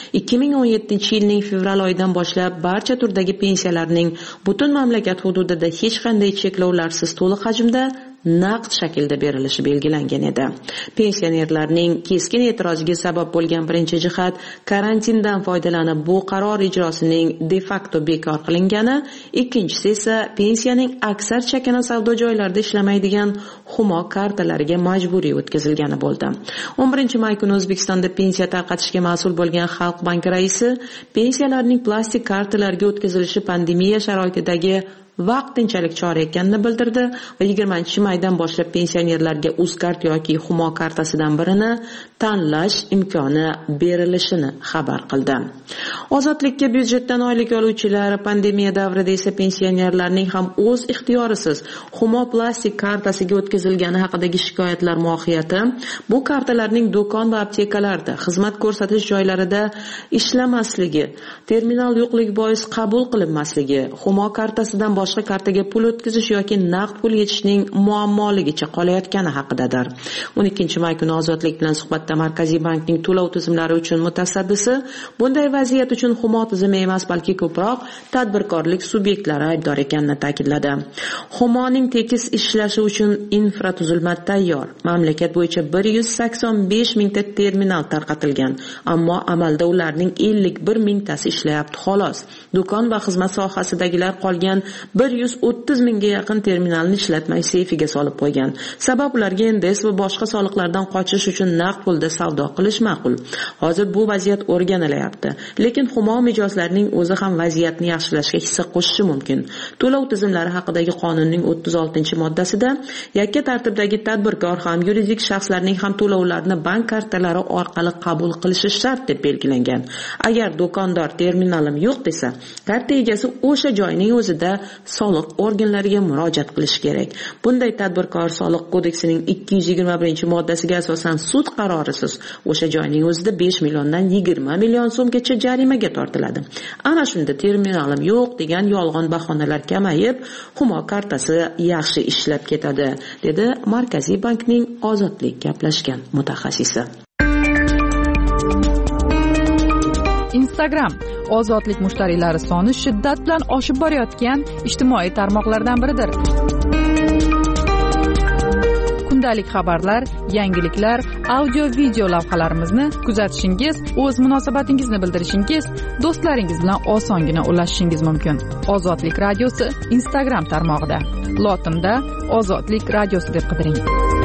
2017-yilning fevral oyidan boshlab barcha turdagi pensiyalarning butun mamlakat hududida hech qanday cheklovlarsiz to'liq hajmda naqd shaklda berilishi belgilangan edi. Pensionerlarning keskin e'tiroziga sabab bo'lgan birinchi jihat karantindan foydalanib bu qaror ijrosining de facto bekor qilingani, ikkinchisi esa pensiyaning aksar chakana savdo joylarida ishlamaydigan Humo kartalariga majburiy o'tkazilgani bo'ldi. 11-may kuni O'zbekistonda pensiya tarqatishga mas'ul bo'lgan Xalq banki raisi pensiyalarning plastik kartalarga o'tkazilishi pandemiya sharoitidagi vaqtinchalik chora ekanini bildirdi va 20-maydan boshlab pensionerlarga Uzkart yoki Humo kartasidan birini tanlash imkoni berilishini xabar qildi. Ozodlikka byudjetdan oylik oluvchilar, pandemiya davrida esa pensionerlarning ham o'z ixtiyorisiz Humo plastik kartasiga o'tkazilgani haqidagi shikoyatlar mohiyati bu kartalarning do'kon va aptekalarda, xizmat ko'rsatish joylarida ishlamasligi, terminal yo'qligi bois qabul qilinmasligi, Humo kartasidan boshqa kartaga pul o'tkazish yoki naqd pul yetishning muammoligicha qolayotgani haqidadir. 12-may kuni Ozodlik bilan suhbatda Markaziy bankning to'lov tizimlari uchun mutasaddisi bunday vaziyat uchun Humo tizimi emas, balki ko'proq tadbirkorlik subyektlari aybdor ekanini ta'kidladi. Humoning tekis ishlashi uchun infratuzilma tayyor. Mamlakat bo'yicha 185 mingta terminal tarqatilgan, ammo amalda ularning 51 mingtasi ishlayapti xolos. Do'kon va xizmat sohasidagilar qolgan 130 mingga yaqin terminalni ishlatmay seyfiga solib qo'ygan. Sabab ularga NDS va boshqa soliqlardan qochish uchun naqd pulda savdo qilish ma'qul. Hozir bu vaziyat o'rganilyapti, lekin Humo mijozlarining o'zi ham vaziyatni yaxshilashga hissa qo'shishi mumkin. To'lov tizimlari haqidagi qonunning 36-moddasida yakka tartibdagi tadbirkor ham yuridik shaxslarning ham to'lovlarni bank kartalari orqali qabul qilishi shart deb belgilangan. Agar do'kondor terminalim yo'q desa, karta egasi o'sha joyning o'zida soliq organlariga murojaat qilish kerak. Bunday tadbirkor soliq kodeksining 221-moddasiga asosan sud qarorisiz o'sha joyning o'zida 5 milliondan 20 million so'mgacha jarimaga tortiladi. Ana shunda terminalim yo'q degan yolg'on bahonalar kamayib, Humo kartasi yaxshi ishlab ketadi, dedi Markaziy bankning Ozodlik gaplashgan mutaxassisi. Instagram ozodlik mushtariylari soni shiddat bilan oshib borayotgan ijtimoiy tarmoqlardan biridir. Kundalik xabarlar, yangiliklar, audio-video lavhalarimizni kuzatishingiz, o'z munosabatingizni bildirishingiz, do'stlaringiz bilan osongina ulashishingiz mumkin. Ozodlik radiosi Instagram tarmog'ida. Lotinda Ozodlik radiosi deb qidiring.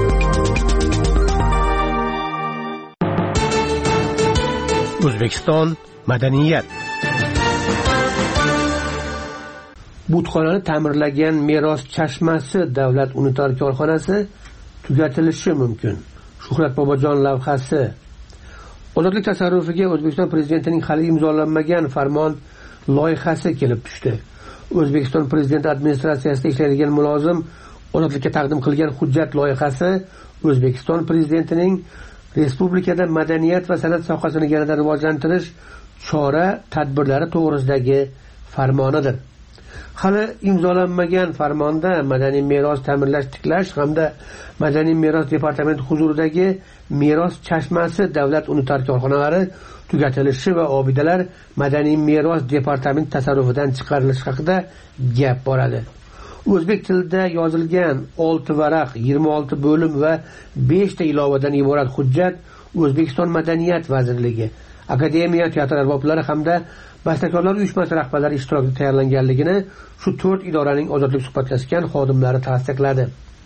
O'zbekiston madaniyat. Butxonani ta'mirlagan Meros chashmasi davlat unitar korxonasi tugatilishi mumkin. Shuhrat Bobojon lavhasi. Ozodlik tasarrufiga O'zbekiston prezidentining hali imzolanmagan farmon loyihasi kelib tushdi. O'zbekiston prezidenti administratsiyasida ishlaydigan mulozim Ozodlikka taqdim qilgan hujjat loyihasi O'zbekiston prezidentining respublikada madaniyat va san'at sohasini yanada rivojlantirish chora tadbirlari to'g'risidagi farmonidir. Hali imzolanmagan farmonda madaniy meros ta'mirlash, tiklash hamda madaniy meros departamenti huzuridagi Meros chashmasi davlat unitar korxonalari tugatilishi va obidalar madaniy meros departamenti tasarrufidan chiqarilishi haqida gap boradi. O'zbek tilida yozilgan 6 varaq, 26 bo'lim va 5 ta ilovadan iborat hujjat O'zbekiston Madaniyat vazirligi, akademiya, teatr arboblari hamda bastakorlar uyushmasi rahbarlari ishtirokida tayyorlanganligini shu 4 idoraning ozodlik suhbatlashgan xodimlari tasdiqladi.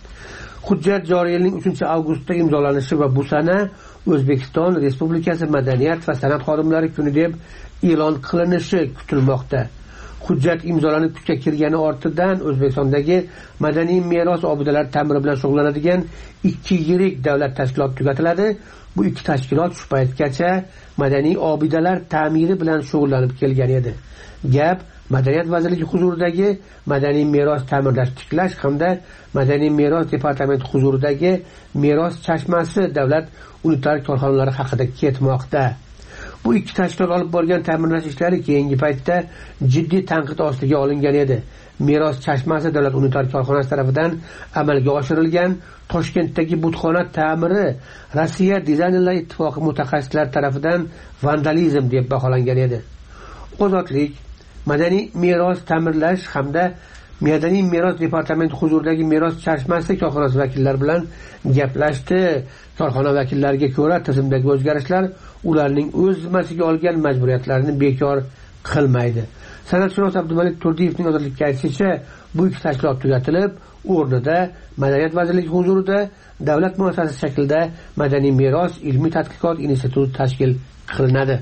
Hujjat joriy yilning 3-avgustda imzolanishi va bu sana O'zbekiston Respublikasi Madaniyat va san'at xodimlari kuni deb e'lon qilinishi kutilmoqda. Hujjat imzolanib kuchga kirgani ortidan O'zbekistondagi madaniy meros obidalari ta'miri bilan shug'ullanadigan 2 yirik davlat tashkiloti tugatiladi. Bu 2 tashkilot shu paytgacha madaniy obidalar ta'miri bilan shug'ullanib kelgan edi. Gap Madaniyat vazirligi huzuridagi madaniy meros ta'mirlash, tiklash hamda madaniy meros departamenti huzuridagi Meros chashmasi davlat unitar korxonalari haqida ketmoqda. Bu 2 tashkilot olib borgan ta'mirlash ishlari keyingi paytda jiddiy tanqid ostiga olingan edi. Meros chashmasi davlat unitar korxonasi tomonidan amalga oshirilgan Toshkentdagi butxona ta'miri Rossiya dizaynerlar ittifoqi mutaxassislari tomonidan vandalizm deb baholangan edi. Ozodlik madaniy meros ta'mirlash hamda Madaniy meros departamenti huzuridagi meros chashmaslik korxonasi vakillari bilan gaplashdi. Korxona vakillariga ko'ra, tizimdagi o'zgarishlar ularning o'z zimmasiga olgan majburiyatlarini bekor qilmaydi. San'atshunos Abdumalik Turdiyevning ozodlikka aytishicha, bu ikki tashkilot tugatilib, o'rnida Madaniyat vazirligi huzurida davlat muassasasi shaklida Madaniy meros ilmiy tadqiqot instituti tashkil qilinadi.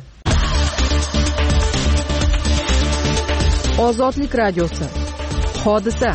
Ozodlik radiosi. Hodisa.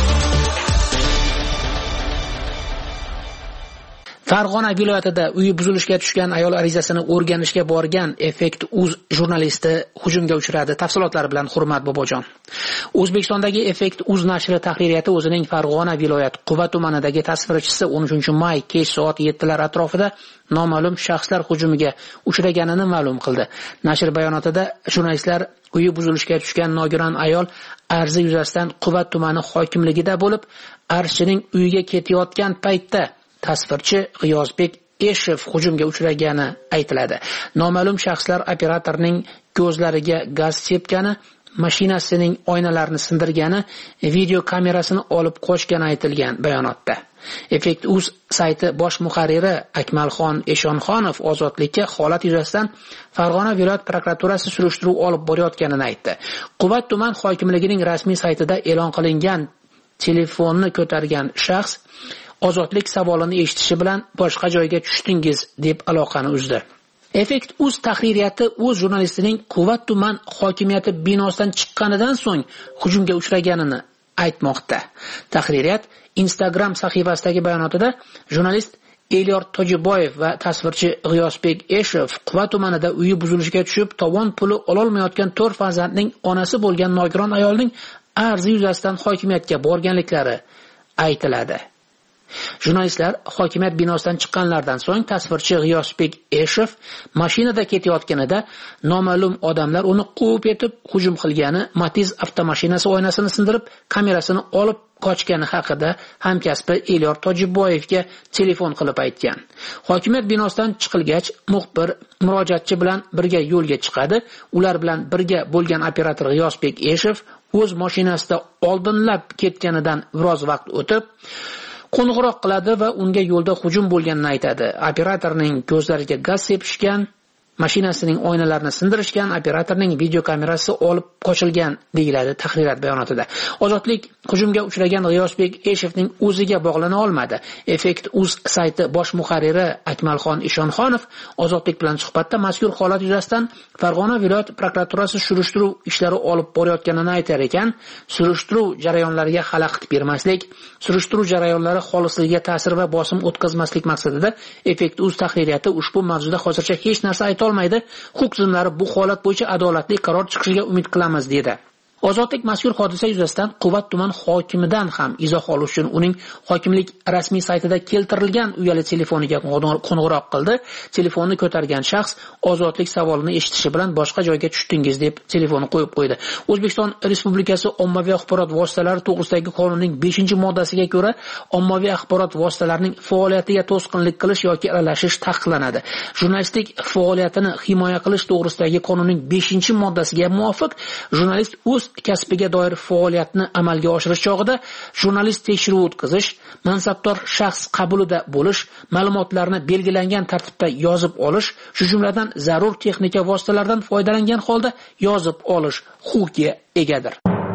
Farg'ona viloyatida uyi buzilishga tushgan ayol arizasini o'rganishga borgan Effekt.uz jurnalisti hujumga uchradi. Tafsilotlari bilan Hurmat Bobojon. O'zbekistondagi Effekt.uz nashri tahririyati o'zining Farg'ona viloyat Quva tumanidagi tasvirchisi 13-may kech soat 7lar atrofida noma'lum shaxslar hujumiga uchraganini ma'lum qildi. Nashr bayonotida jurnalistlar uyi buzilishga tushgan nogiron ayol arzi yuzasidan Quva tumani hokimligida bo'lib, arzchining uyiga ketayotgan paytda tasvirchi G'iyosbek Eshev hujumga uchragani aytiladi. Noma'lum shaxslar operatorning ko'zlariga gaz sepgani, mashinasining oynalarini sindirgani, video kamerasini olib qochgani aytilgan bayonotda. Effekt.uz sayti bosh muharriri Akmalxon Eshonxonov ozodlikka holat yuzasidan Farg'ona viloyat prokuraturasi surishtiruv olib borayotganini aytdi. Quva tuman hokimligining rasmiy saytida e'lon qilingan telefonni ko'targan shaxs ozodlik savolini eshitishi bilan boshqa joyga tushdingiz deb aloqani uzdi. Effekt.uz tahririyati o'z jurnalistining Quva tuman hokimiyati binosidan chiqqanidan so'ng hujumga uchraganini aytmoqda. Tahririyat Instagram sahifasidagi bayonotida jurnalist Elyor Tojiboyev va tasvirchi G'iyosbek Eshev Quva tumanida uyi buzilishiga tushib, tovon puli ololmayotgan 4 farzandning onasi bo'lgan nogiron ayolning arzi yuzasidan hokimiyatga borganliklari aytiladi. Jurnalistlar hokimiyat binosidan chiqqanlardan so'ng tasvirchi G'iyosbek Eshev mashinada ketayotganida noma'lum odamlar uni quvib etib hujum qilgani, Matiz avtomashinasi oynasini sindirib, kamerasini olib qochgani haqida hamkasbi Elyor Tojiboyevga telefon qilib aytgan. Hokimiyat binosidan chiqilgach, muxbir murojaatchi bilan birga yo'lga chiqadi. Ular bilan birga bo'lgan operator G'iyosbek Eshev o'z mashinasida oldinlab ketganidan biroz vaqt o'tib qo'ng'iroq qiladi va unga yo'lda hujum bo'lganini aytadi. Operatorning ko'zlariga gaz sepishgan, mashinasining oynalarini sindirishgan, operatorning video kamerasi olib qochilgan deyiladi tahririyat bayonotida. Ozodlik hujumga uchragan G'iyosbek Eshevning o'ziga bog'lana olmadi. Effekt.uz sayti bosh muharriri Akmalxon Eshonxonov ozodlik bilan suhbatda mazkur holat yuzasidan Farg'ona viloyat prokuraturasi surishtiruv ishlari olib borayotganini aytar ekan, surishtiruv jarayonlariga xalaqit bermaslik, surishtiruv jarayonlari xolisligiga ta'sir va bosim o'tkazmaslik maqsadida Effekt.uz tahririyati ushbu mavzuda hozircha hech narsa ayta olmaydi. Huquq tizimlari bu holat bo'yicha adolatli qaror chiqishiga umid qilamiz dedi. Ozodlik mazkur hodisa yuzasidan Quva tuman hokimidan ham izoh olish uchun uning hokimlik rasmiy saytida keltirilgan uyali telefoniga qo'ng'iroq qildi. Telefonni ko'targan shaxs ozodlik savolini eshitishi bilan boshqa joyga tushdingiz deb telefonni qo'yib qo'ydi. O'zbekiston Respublikasi ommaviy axborot vositalari to'g'risidagi qonunning 5-moddasiga ko'ra, ommaviy axborot vositalarining faoliyatiga to'sqinlik qilish yoki aralashish taqiqlanadi. Jurnalistlik faoliyatini himoya qilish to'g'risidagi qonunning 5-moddasiga muvofiq jurnalist o'z kasbiga doir faoliyatni amalga oshirish chog'ida jurnalist tekshiruv o'tkazish, mansabdor shaxs qabulida bo'lish, ma'lumotlarni belgilangan tartibda yozib olish, shu jumladan zarur texnika vositalaridan foydalangan holda yozib olish huquqiga egadir.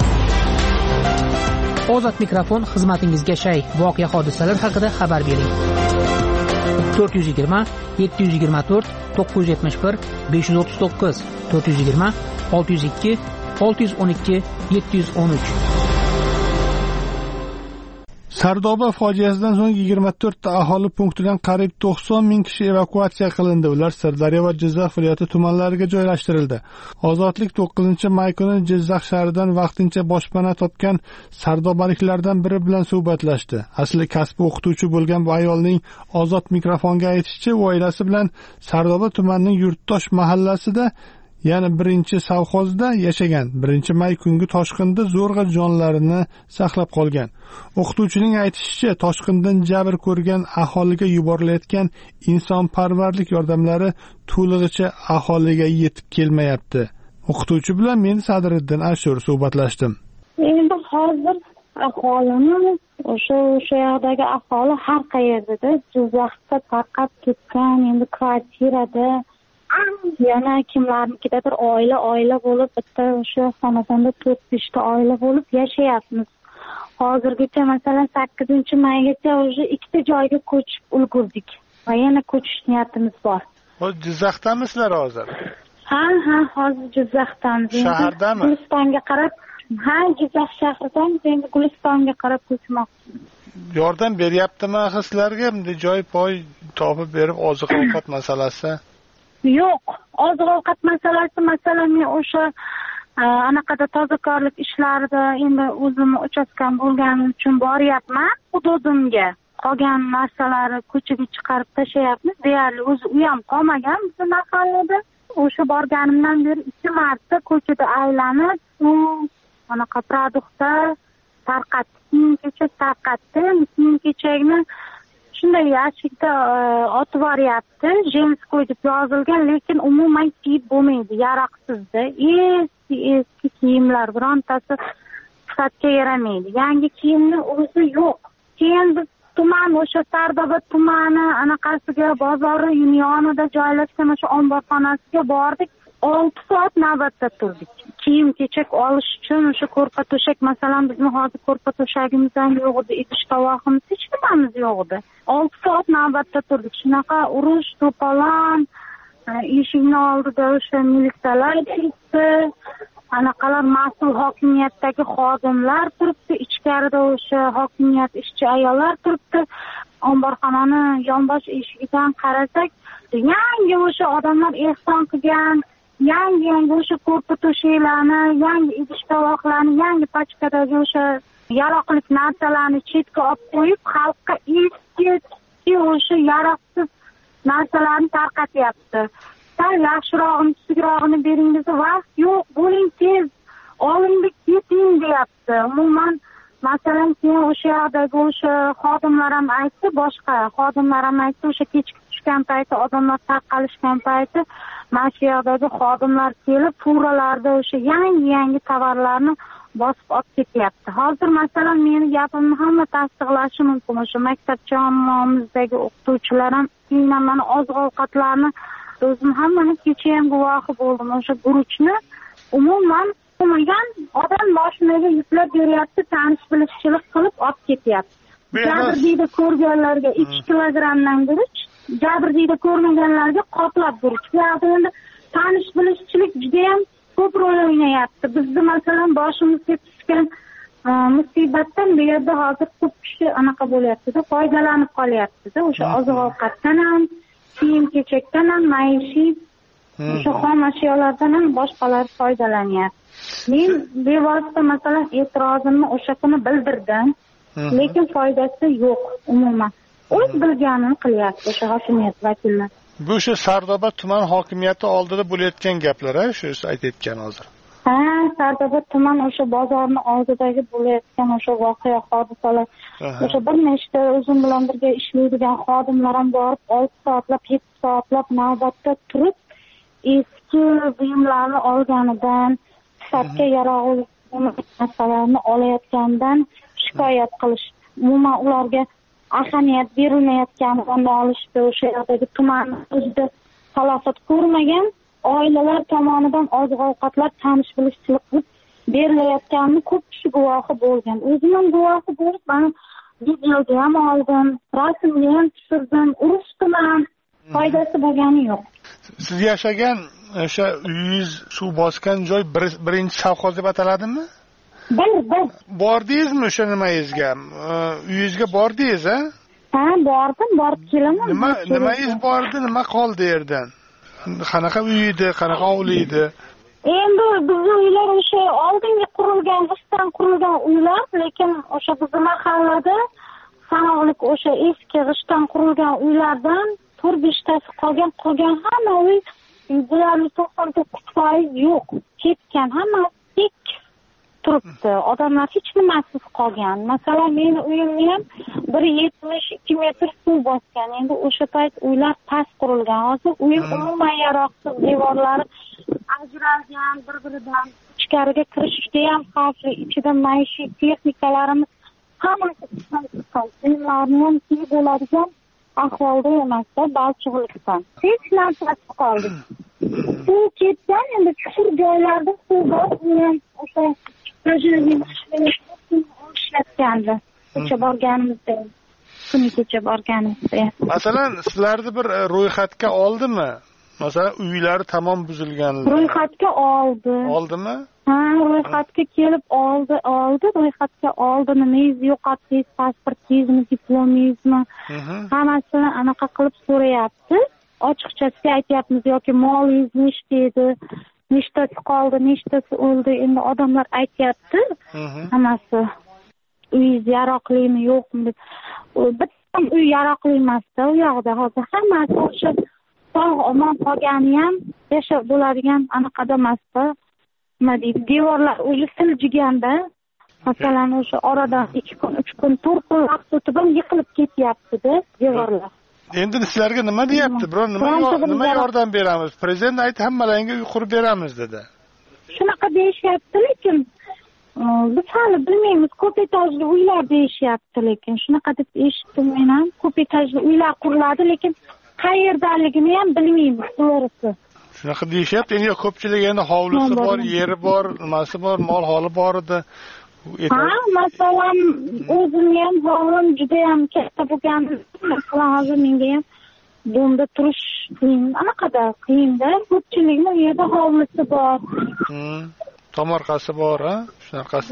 Ozod mikrofon xizmatingizga shay. Voqea hodisalar haqida xabar bering. 420 724 971 539 420 602 612 713. Sardoba fojiasidan so'ng 24 ta aholi punktidan qariyb 90 ming kishi evakuatsiya qilindi. Ular Sirdaryo va Jizzax viloyati tumanlariga joylashtirildi. Ozodlik 9-may kuni Jizzax shahridan vaqtincha boshpana topgan sardobaliklardan biri bilan suhbatlashdi. Asli kasbi o'qituvchi bo'lgan bu ayolning Ozod mikrofonga aytishicha, oilasi bilan Sardoba tumanining Yurtdosh mahallasida ya'ni 1-savxozda yashagan. 1-may kungi toshqinda zo'rg'a jonlarini saqlab qolgan. O'qituvchining aytishicha, toshqindan jabr ko'rgan aholiga yuborilayotgan insonparvarlik yordamlari to'lig'icha aholiga yetib kelmayapti. O'qituvchi bilan men Sadriddin Ashur suhbatlashdim. Endi hozir aholini o'sha yoqdagi aholi har qayerdada Jizzaxda tarqab ketgan. Endi kvartirada yana kimlarnikidadir oila bo'lib bitta o'sha xonadonda 4-5 ta oila bo'lib yashayapmiz. Hozirgacha masalan 8-maygacha o'sha 2 ta joyga ko'chib ulgurdik va yana ko'chish niyatimiz bor. Hozir Jizzaxdamisizlar hozir? Ha, hozir Jizzaxdamiz. Shahardami? Gulistonga qarab, Jizzax shahridan endi Gulistonga qarab ko'chmoqchimiz. Yordam beryaptimi sizlarga? Bunday joy-poy topib berib oziq-ovqat masalasi? Yo'q, oziq-ovqat masalasi masalan men o'sha anaqada tozakorlik ishlarida endi o'zimni uchastkam bo'lgani uchun boryapman hududimga. Qolgan narsalarni ko'chaga chiqarib tashlayapmiz. Deyarli o'zi u ham qolmagan bizning mahallada. O'sha borganimdan beri 2 marta ko'chada aylanib, anaqa produktlar tarqatdim, kechakni shunday yashikda otib boryapti. Jenskoy deb yozilgan, lekin umuman kiyib bo'lmaydi, yaroqsizda. Eski kiyimlar birontasi sifatga yaramaydi. Yangi kiyimni o'zi yo'q. Keyin biz tuman o'sha Sardoba tumani anaqasiga bozori yonida joylashgan o'sha omborxonasiga bordik. 6 soat navbatda turdik. Kiyim-kechak olish uchun o'sha ko'rpa to'shak masalan bizni hozir ko'rpa to'shagimiz ham yo'q edi, idish tovoqimiz hech nimamiz yo'q edi. 6 soat navbatda turdik. Shunaqa urush, to'polon, eshikning oldida o'sha militsiyalar turibdi. Anaqalar mas'ul hokimiyatdagi xodimlar turibdi, ichkarida o'sha hokimiyat ishchi ayollar turibdi. Omborxonani yonbosh eshigidan qarasak, yangi o'sha odamlar ehson qilgan, yangi o'sha ko'rpa to'shaklarni, yangi idish tovoqlarni, yangi pachkadagi o'sha yaroqlik narsalarni chetga olib qo'yib, xalqqa eski o'sha yaroqsiz narsalarni tarqatyapti. Sal yaxshirog'ini, kichikrog'ini beringiz, vaqt yo'q, bo'ling tez, olindik keting deyapti. Umuman masalan keyin o'sha yoqdagi o'sha xodimlar ham aytdi, boshqa xodimlar ham aytdi, o'sha kechki tushgan payti, odamlar tarqalishgan payti mana shu yoqdagi xodimlar kelib, furalarda o'sha yangi tovarlarni bosib olib ketyapti. Hozir masalan meni gapimni hamma tasdiqlashi mumkin. O'sha maktab jamoamizdagi o'qituvchilar ham keyindan mana oziq-ovqatlarni o'zim hammani kecha ham guvohi bo'ldim. O'sha guruchni umuman qilmagan odam mashinaga yuklab beryapti, tanish-bilishchilik qilib olib ketyapti. Jabrdiyda ko'rganlarga 2 kilogramdan guruch, jabrdiyda ko'rmaganlarga qoplab guruch. Bu yerda endi tanish-bilishchilik juda ham ko'p rol o'ynayapti. Bizni masalan boshimizga tushgan musibatdan bu yerda hozir ko'p kishi anaqa bo'lyapti-da, foydalanib qolyapti-da. O'sha oziq-ovqatdan ham, kiyim-kechakdan ham, maishiy o'sha xom ashyolardan ham boshqalar foydalanyapti. Men bevosita masalan e'tirozimni o'sha kuni bildirdim, lekin foydasi yo'q umuman. O'z bilganini qilyapti o'sha hokimiyat vakillari. Bu o'sha Sardoba tuman hokimiyati oldida bo'layotgan gaplar, shu aytayotgan hozir. Sardoba tuman o'sha bozorning oldidagi bo'layotgan o'sha voqea, hodisalar. O'sha bir nechta o'zim bilan birga ishlaydigan xodimlar ham borib 6 soatlab, 7 soatlab navbatda turib, eski buyumlarni olganidan, sifatga yaroqli narsalarni olayotganidan shikoyat qilish. Umuman ularga ahamiyat berilmayotganini olishdi. O'sha yerdagi tuman o'zida talafot ko'rmagan oilalar tomonidan oziq-ovqatlar tanish-bilishchilik qilib berilayotganini ko'p kishi guvohi bo'lgan. O'zim ham guvohi bo'lib, mana videoga ham oldim, rasmga ham tushirdim, urishdim ham, foydasi bo'lgani yo'q. Siz yashagan o'sha uyingiz suv bosgan joy birinchi savxoz deb ataladimi? Bordingizmi o'sha nimangizga? Uyingizga bordingiz, ha? Ha, bordim, borib kelaman. Nimangiz bordi, nima qoldi yerdan? Qanaqa uy edi, qanaqa hovli edi? Endi bizning uylar o'sha oldingi qurilgan, g'ishtdan qurilgan uylar, lekin o'sha bizning mahallada sanoqlik o'sha eski g'ishtdan qurilgan uylardan 4-5 tasi qolgan hamma uy deyarli 99% yo'q, ketgan, hamma tek turibdi. Odamlar hech nimasiz qolgan. Masalan, meni uyimni ham 1.72 metr suv bosgan. Endi o'sha payt uylar past qurilgan. Hozir uyim umuman yaroqsiz, devorlari ajralgan, bir-biridan 3 ichkariga kirish judayam xavfli. Ichida maishiy texnikalarimiz hammasi buyumlarni ham kiyib bo'ladigan ahvolda emasda, balchiqlikdan. Hech narsasi qoldi. Suv ketgan, endi chuqur joylarda suv bor, o'sha ishlatgandi. Kecha borganimizda, kuni kecha borganimizda. Masalan, sizlarni bir ro'yxatga oldimi? Masalan, uylari tamom buzilganlar. Ro'yxatga oldi. Oldimi? Ha, ro'yxatga kelib oldi. Ro'yxatga oldi. Nimangiz yo'qotdingiz, pasportingizmi, diplomingizmi? Hammasini anaqa qilib so'rayapti. Ochiqchasiga aytyapmiz yoki molingiz nechta edi, nechtasi qoldi, nechtasi o'ldi. Endi odamlar aytyapti. Hammasi uyingiz yaroqlimi, yo'qmi deb. Bitta uy yaroqli emasda, u yoqda hozir hammasi o'sha sog' omon qolgani ham yashab bo'ladigan anaqada emasda. Nima deydi, devorlar o'zi siljiganda, masalan o'sha oradan 2 kun, 3 kun, 4 kun vaqt o'tib ham yiqilib ketyapti-da devorlar. Endi sizlarga nima deyapti? Biroq nima yordam beramiz? Prezident aytdi, hammalaringga uy qurib beramiz dedi. Shunaqa deyishyapti, lekin biz hali bilmaymiz, ko'p etajli uylar deyishyapti, lekin shunaqa deb eshitdim men ham. Ko'p etajli uylar quriladi, lekin qayerdaligini ham bilmaymiz, to'g'risi. Shunaqa deyishyapti. Endi ko'pchilik endi hovlisi bor, yeri bor, nimasi bor, mol holi bor edi. Ha, masalan, o'zimni ham hovlim juda ham katta bo'lgani, masalan, hozir menga ham domda turish qiyin, anaqada qiyinda. Ko'pchilikni u yerda hovlisi bor. Tomorqasi bor, ha? Shunaqasi.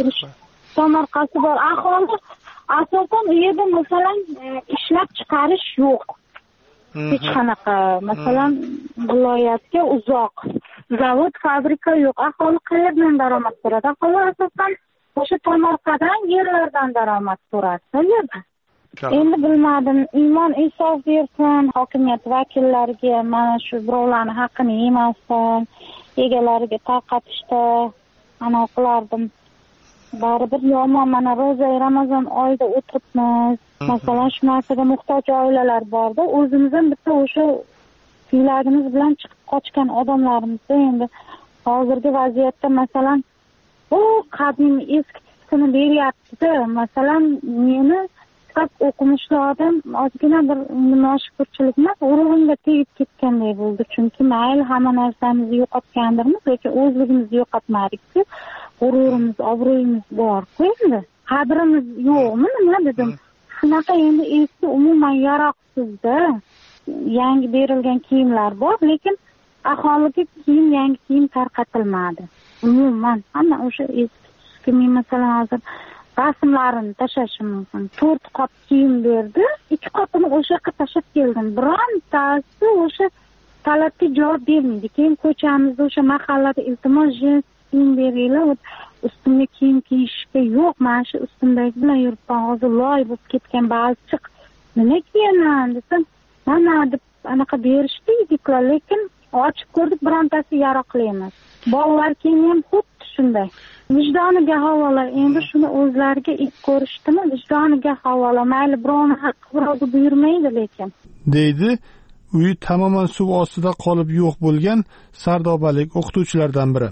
Tomorqasi bor. Aholi asosan u yerda masalan ishlab chiqarish yo'q. Hech qanaqa, masalan, viloyatga uzoq zavod, fabrika yo'q. Aholi qayerdan daromad ko'radi? Aholi asosan o'sha tomorqadan, yerlardan daromad ko'radi yerda. Endi bilmadim, iymon insof bersin hokimiyat vakillariga, mana shu birovlarning haqqini yemasdan, egalariga tarqatishda ana qilardim. Baribir yomon, mana ro'za Ramazon oyida o'tiribmiz. Masalan, shu narsaga muhtoj oilalar borda, o'zimiz ham bitta o'sha uylagimiz bilan chiqib qochgan odamlarimizda endi hozirgi vaziyatda masalan bu qadimiy eskisini beryapti-da. Masalan, meni faqat o'qimishli odam ozgina bir noshukurchilik emas, urug'imga tegib ketganday bo'ldi. Chunki mayli hamma narsamizni yo'qotgandirmiz, lekin o'zligimizni yo'qotmadik-ku. G'ururimiz, obro'yimiz bor-ku endi. Qadrimiz yo'qmi, nima dedim? Shunaqa endi eski umuman yaroqsiz-da. Yangi berilgan kiyimlar bor, lekin aholiga yangi kiyim tarqatilmadi. Umuman hamma o'sha eski, masalan, hozir rasmlarini tashlashim mumkin. 4 qop kiyim berdi, 2 qopini o'sha yoqqa tashlab keldim. Birontasi o'sha talabga javob bermaydi. Keyin ko'chamizda o'sha mahallada iltimos kiyim beringlar, ustimga kiyim kiyishga yo'q, mana shu ustimdagi bilan yuribman, hozir loy bo'lib ketgan balchiq. Nima kiyaman desam, mana deb anaqa berishdi yigitlar, lekin ochib ko'rdik, birontasi yaroqli emas. Bolalar keyin ham xuddi shunday. Vijdoniga havola, endi shuni o'zlariga it ko'rishdimi, vijdoniga havola. Mayli birovni haqqi birovga buyurmaydi lekin. Deydi, uyi tamoman suv ostida qolib yo'q bo'lgan sardobalik o'qituvchilardan biri.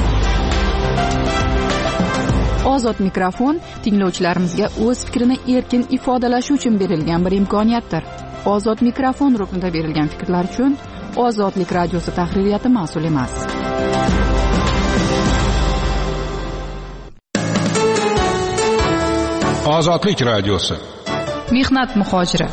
Ozod mikrofon tinglovchilarimizga o'z fikrini erkin ifodalashi uchun berilgan bir imkoniyatdir. Ozod mikrofon ruknida berilgan fikrlar uchun Ozodlik radiosi tahririyati mas'ul emas. Ozodlik radiosi. Mehnat muhojiri.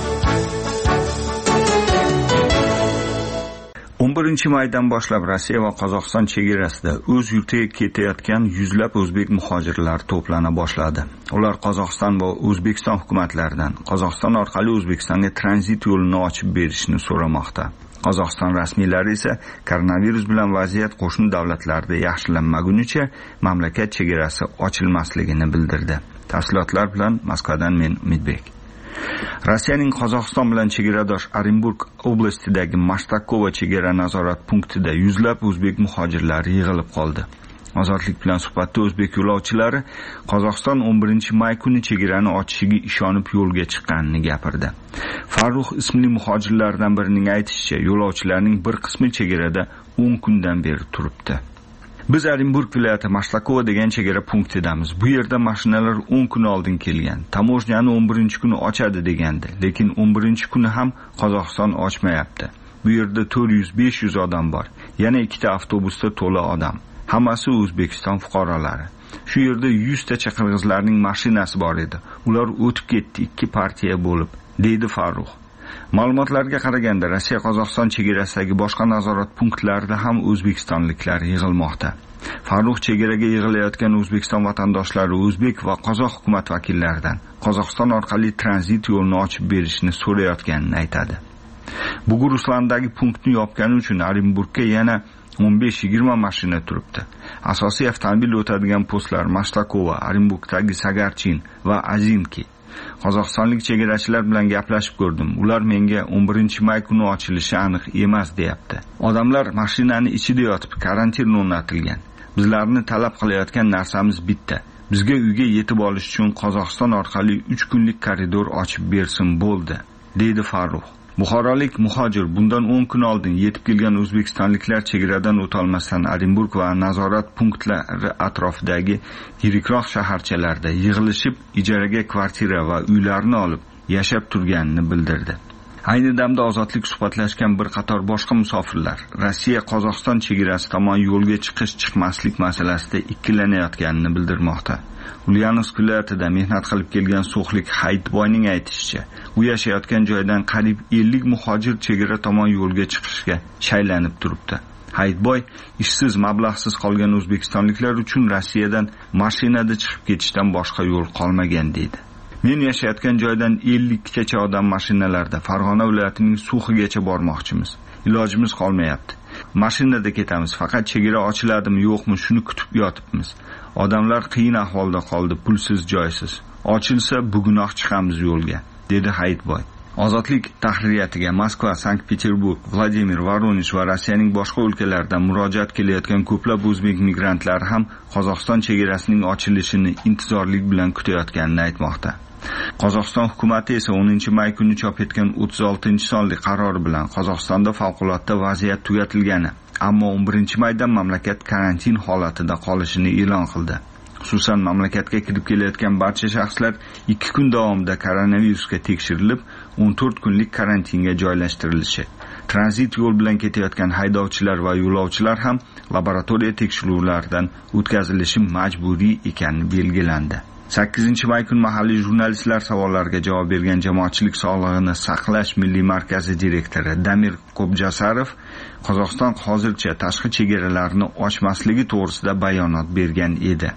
11 maydan boshlab Rossiya va Qozog'iston chegarasida o'z yurtiga ketayotgan yuzlab o'zbek muhojirlar to'plana boshladi. Ular Qozog'iston va O'zbekiston hukumatlaridan Qozog'iston orqali O'zbekistonga tranzit yo'lini ochib berishni so'ramoqda. Qozog'iston rasmiylari esa koronavirus bilan vaziyat qo'shni davlatlarda yaxshilanmagunicha mamlakat chegarasi ochilmasligini bildirdi. Tafsilotlar bilan Moskvadan men Umidbek. Rossiyaning Qozog'iston bilan chegaradosh Orenburg oblastidagi Mashtakova chegara nazorat punktida yuzlab o'zbek muhojirlari yig'ilib qoldi. Ozodlik bilan suhbatda o'zbek yo'lovchilari Qozog'iston 11-may kuni chegarani ochishiga ishonib yo'lga chiqqanini gapirdi. Farruh ismli muhojirlardan birining aytishicha, yo'lovchilarning bir qismi chegarada 10 kundan beri turibdi. Biz Orenburg viloyati Mashlakova degan chegara punktidamiz. Bu yerda mashinalar 10 kun oldin kelgan. Tamojnani 11-kuni ochadi degandi, lekin 11-kuni ham Qozog'iston ochmayapti. Bu yerda 400-500 odam bor. Yana 2 avtobusda to'la odam. Hammasi O'zbekiston fuqarolari. Shu yerda 100 tacha qirg'izlarning mashinasi bor edi. Ular o'tib ketdi 2 partiya bo'lib, deydi Farruh. Ma'lumotlarga qaraganda Rossiya Qozog'iston chegarasidagi boshqa nazorat punktlarida ham o'zbekistonliklar yig'ilmoqda. Farruh chegaraga yig'ilayotgan O'zbekiston vatandoshlari o'zbek va qozoq hukumat vakillaridan Qozog'iston orqali tranzit yo'lini ochib berishni so'rayotganini aytadi. Buguruslandagi punktni yopgani uchun Orenburgga yana 15-20 mashina turibdi. Asosiy avtomobil o'tadigan postlar Mashlakova, Orenburgdagi Sagarchin va Azinki. Qozog'istonlik chegarachilar bilan gaplashib ko'rdim. Ular menga 11-may kuni ochilishi aniq emas deyapti. Odamlar mashinani ichida yotib karantin o'rnatilgan. Bizlarni talab qilayotgan narsamiz bitta. Bizga uyga yetib olish uchun Qozog'iston orqali 3 kunlik koridor ochib bersin bo'ldi, deydi Farruh. Buxorolik muhojir bundan 10 kun oldin yetib kelgan o'zbekistonliklar chegaradan o'ta olmasdan Orenburg va nazorat punktlari atrofidagi yirikroq shaharchalarda yig'ilishib ijaraga kvartira va uylarni olib yashab turganini bildirdi. Ayni damda Ozodlik suhbatlashgan bir qator boshqa musofirlar Rossiya Qozog'iston chegarasi tomon yo'lga chiqish-chiqmaslik masalasida ikkilanayotganini bildirmoqda. Ulyanovsk viloyatida mehnat qilib kelgan so'xlik Hayitboyning aytishicha, u yashayotgan joydan qariyb 50 muhojir chegara tomon yo'lga chiqishga shaylanib turibdi. Hayitboy ishsiz, mablag'siz qolgan o'zbekistonliklar uchun Rossiyadan mashinada chiqib ketishdan boshqa yo'l qolmagan deydi. Men yashayotgan joydan 50 gacha odam mashinalarda Farg'ona viloyatining Suxigacha bormoqchimiz. Ilojimiz qolmayapti. Mashinada ketamiz, faqat chegara ochiladimi, yo'qmi shuni kutib yotibmiz. Odamlar qiyin ahvolda qoldi, pulsiz, joysiz. Ochilsa bugunoq chiqamiz yo'lga, dedi Hayitboy. Ozodlik tahririyatiga Moskva, Sankt-Peterburg, Vladimir, Voronezh va Rossiyaning boshqa o'lkalaridan murojaat kelayotgan ko'plab o'zbek migrantlari ham Qozog'iston chegarasining ochilishini intizorlik bilan kutayotganini aytmoqda. Qozog'iston hukumati esa 10-may kuni chop etgan 36-sonli qarori bilan Qozog'istonda favqulodda vaziyat tugatilgani, ammo 11-maydan mamlakat karantin holatida qolishini e'lon qildi. Xususan, mamlakatga kirib kelayotgan barcha shaxslar 2 kun davomida koronavirusga tekshirilib, 14 kunlik karantinga joylashtirilishi. Tranzit yo'l bilan ketayotgan haydovchilar va yo'lovchilar ham laboratoriya tekshiruvlaridan o'tkazilishi majburiy ekani belgilandi. 8-may kun mahalliy jurnalistlar savollariga javob bergan Jamoatchilik sog'lig'ini saqlash milliy markazi direktori Damir Qobjasarov Qozog'iston hozircha tashqi chegaralarni ochmasligi to'g'risida bayonot bergan edi.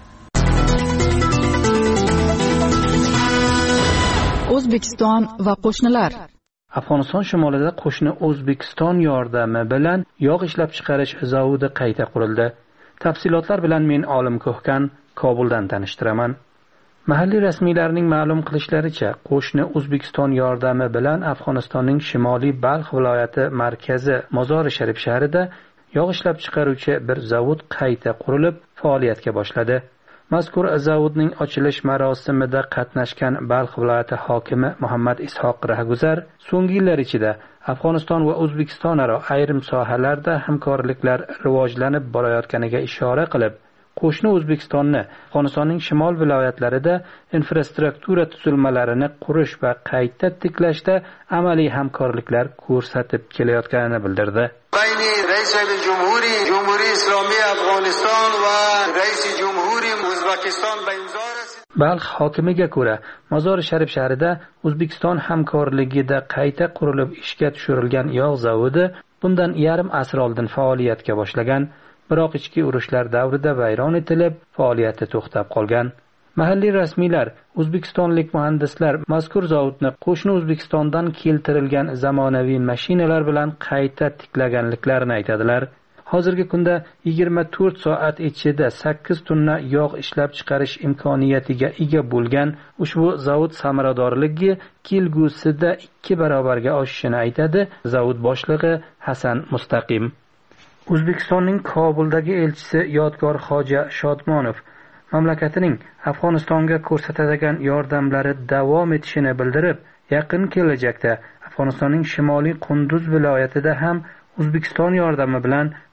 O'zbekiston va qo'shnilar. Afg'oniston shimolida qo'shni O'zbekiston yordami bilan yog' ishlab chiqarish zavodi qayta qurildi. Tafsilotlar bilan men Olim Ko'hkan Kobuldan tanishtiraman. Mahalliy rasmiylarning ma'lum qilishlaricha, qo'shni O'zbekiston yordami bilan Afg'onistonning shimoliy Balx viloyati markazi Mozori Sharif shahrida yog' ishlab chiqaruvchi bir zavod qayta qurilib, faoliyatga boshladi. Mazkur zavodning ochilish marosimida qatnashgan Balx viloyati hokimi Muhammad Ishoq Rahguzar so'nggi yillar ichida Afg'oniston va O'zbekiston aro ayrim sohalarda hamkorliklar rivojlanib borayotganiga ishora qilib, qo'shni O'zbekistonni Afg'onistonning shimol viloyatlarida infrastruktura tuzilmalarini qurish va qayta tiklashda amaliy hamkorliklar ko'rsatib kelayotganini bildirdi. رئیس جمهوری جمهوری اسلامی افغانستان و رئیس جمهوری ازبکستان به امضا رسید. Balx hokimiga ko'ra, Mozori Sharif shahrida O'zbekiston hamkorligida qayta qurilib ishga tushirilgan yog' zavodi bundan yarim asr oldin faoliyatga boshlagan, biroq ichki urushlar davrida vayron etilib, faoliyati to'xtab qolgan. Mahalliy rasmiylar, o'zbekistonlik muhandislar mazkur zavodni qo'shni O'zbekistondan keltirilgan zamonaviy mashinalar bilan qayta tiklaganliklarini aytadilar. Hozirgi kunda 24 soat ichida 8 tonna yog' ishlab chiqarish imkoniyatiga ega bo'lgan ushbu zavod samaradorligi kelgusida 2 barobarga oshishini aytadi zavod boshlig'i Hasan Mustaqim. O'zbekistonning Kobuldagi elchisi Yodgor Xoja Shodmonov mamlakatining Afg'onistonga ko'rsatadigan yordamlari davom etishini bildirib, yaqin kelajakda Afg'onistonning shimoliy Qunduz viloyatida ham O'zbekiston yordami bilan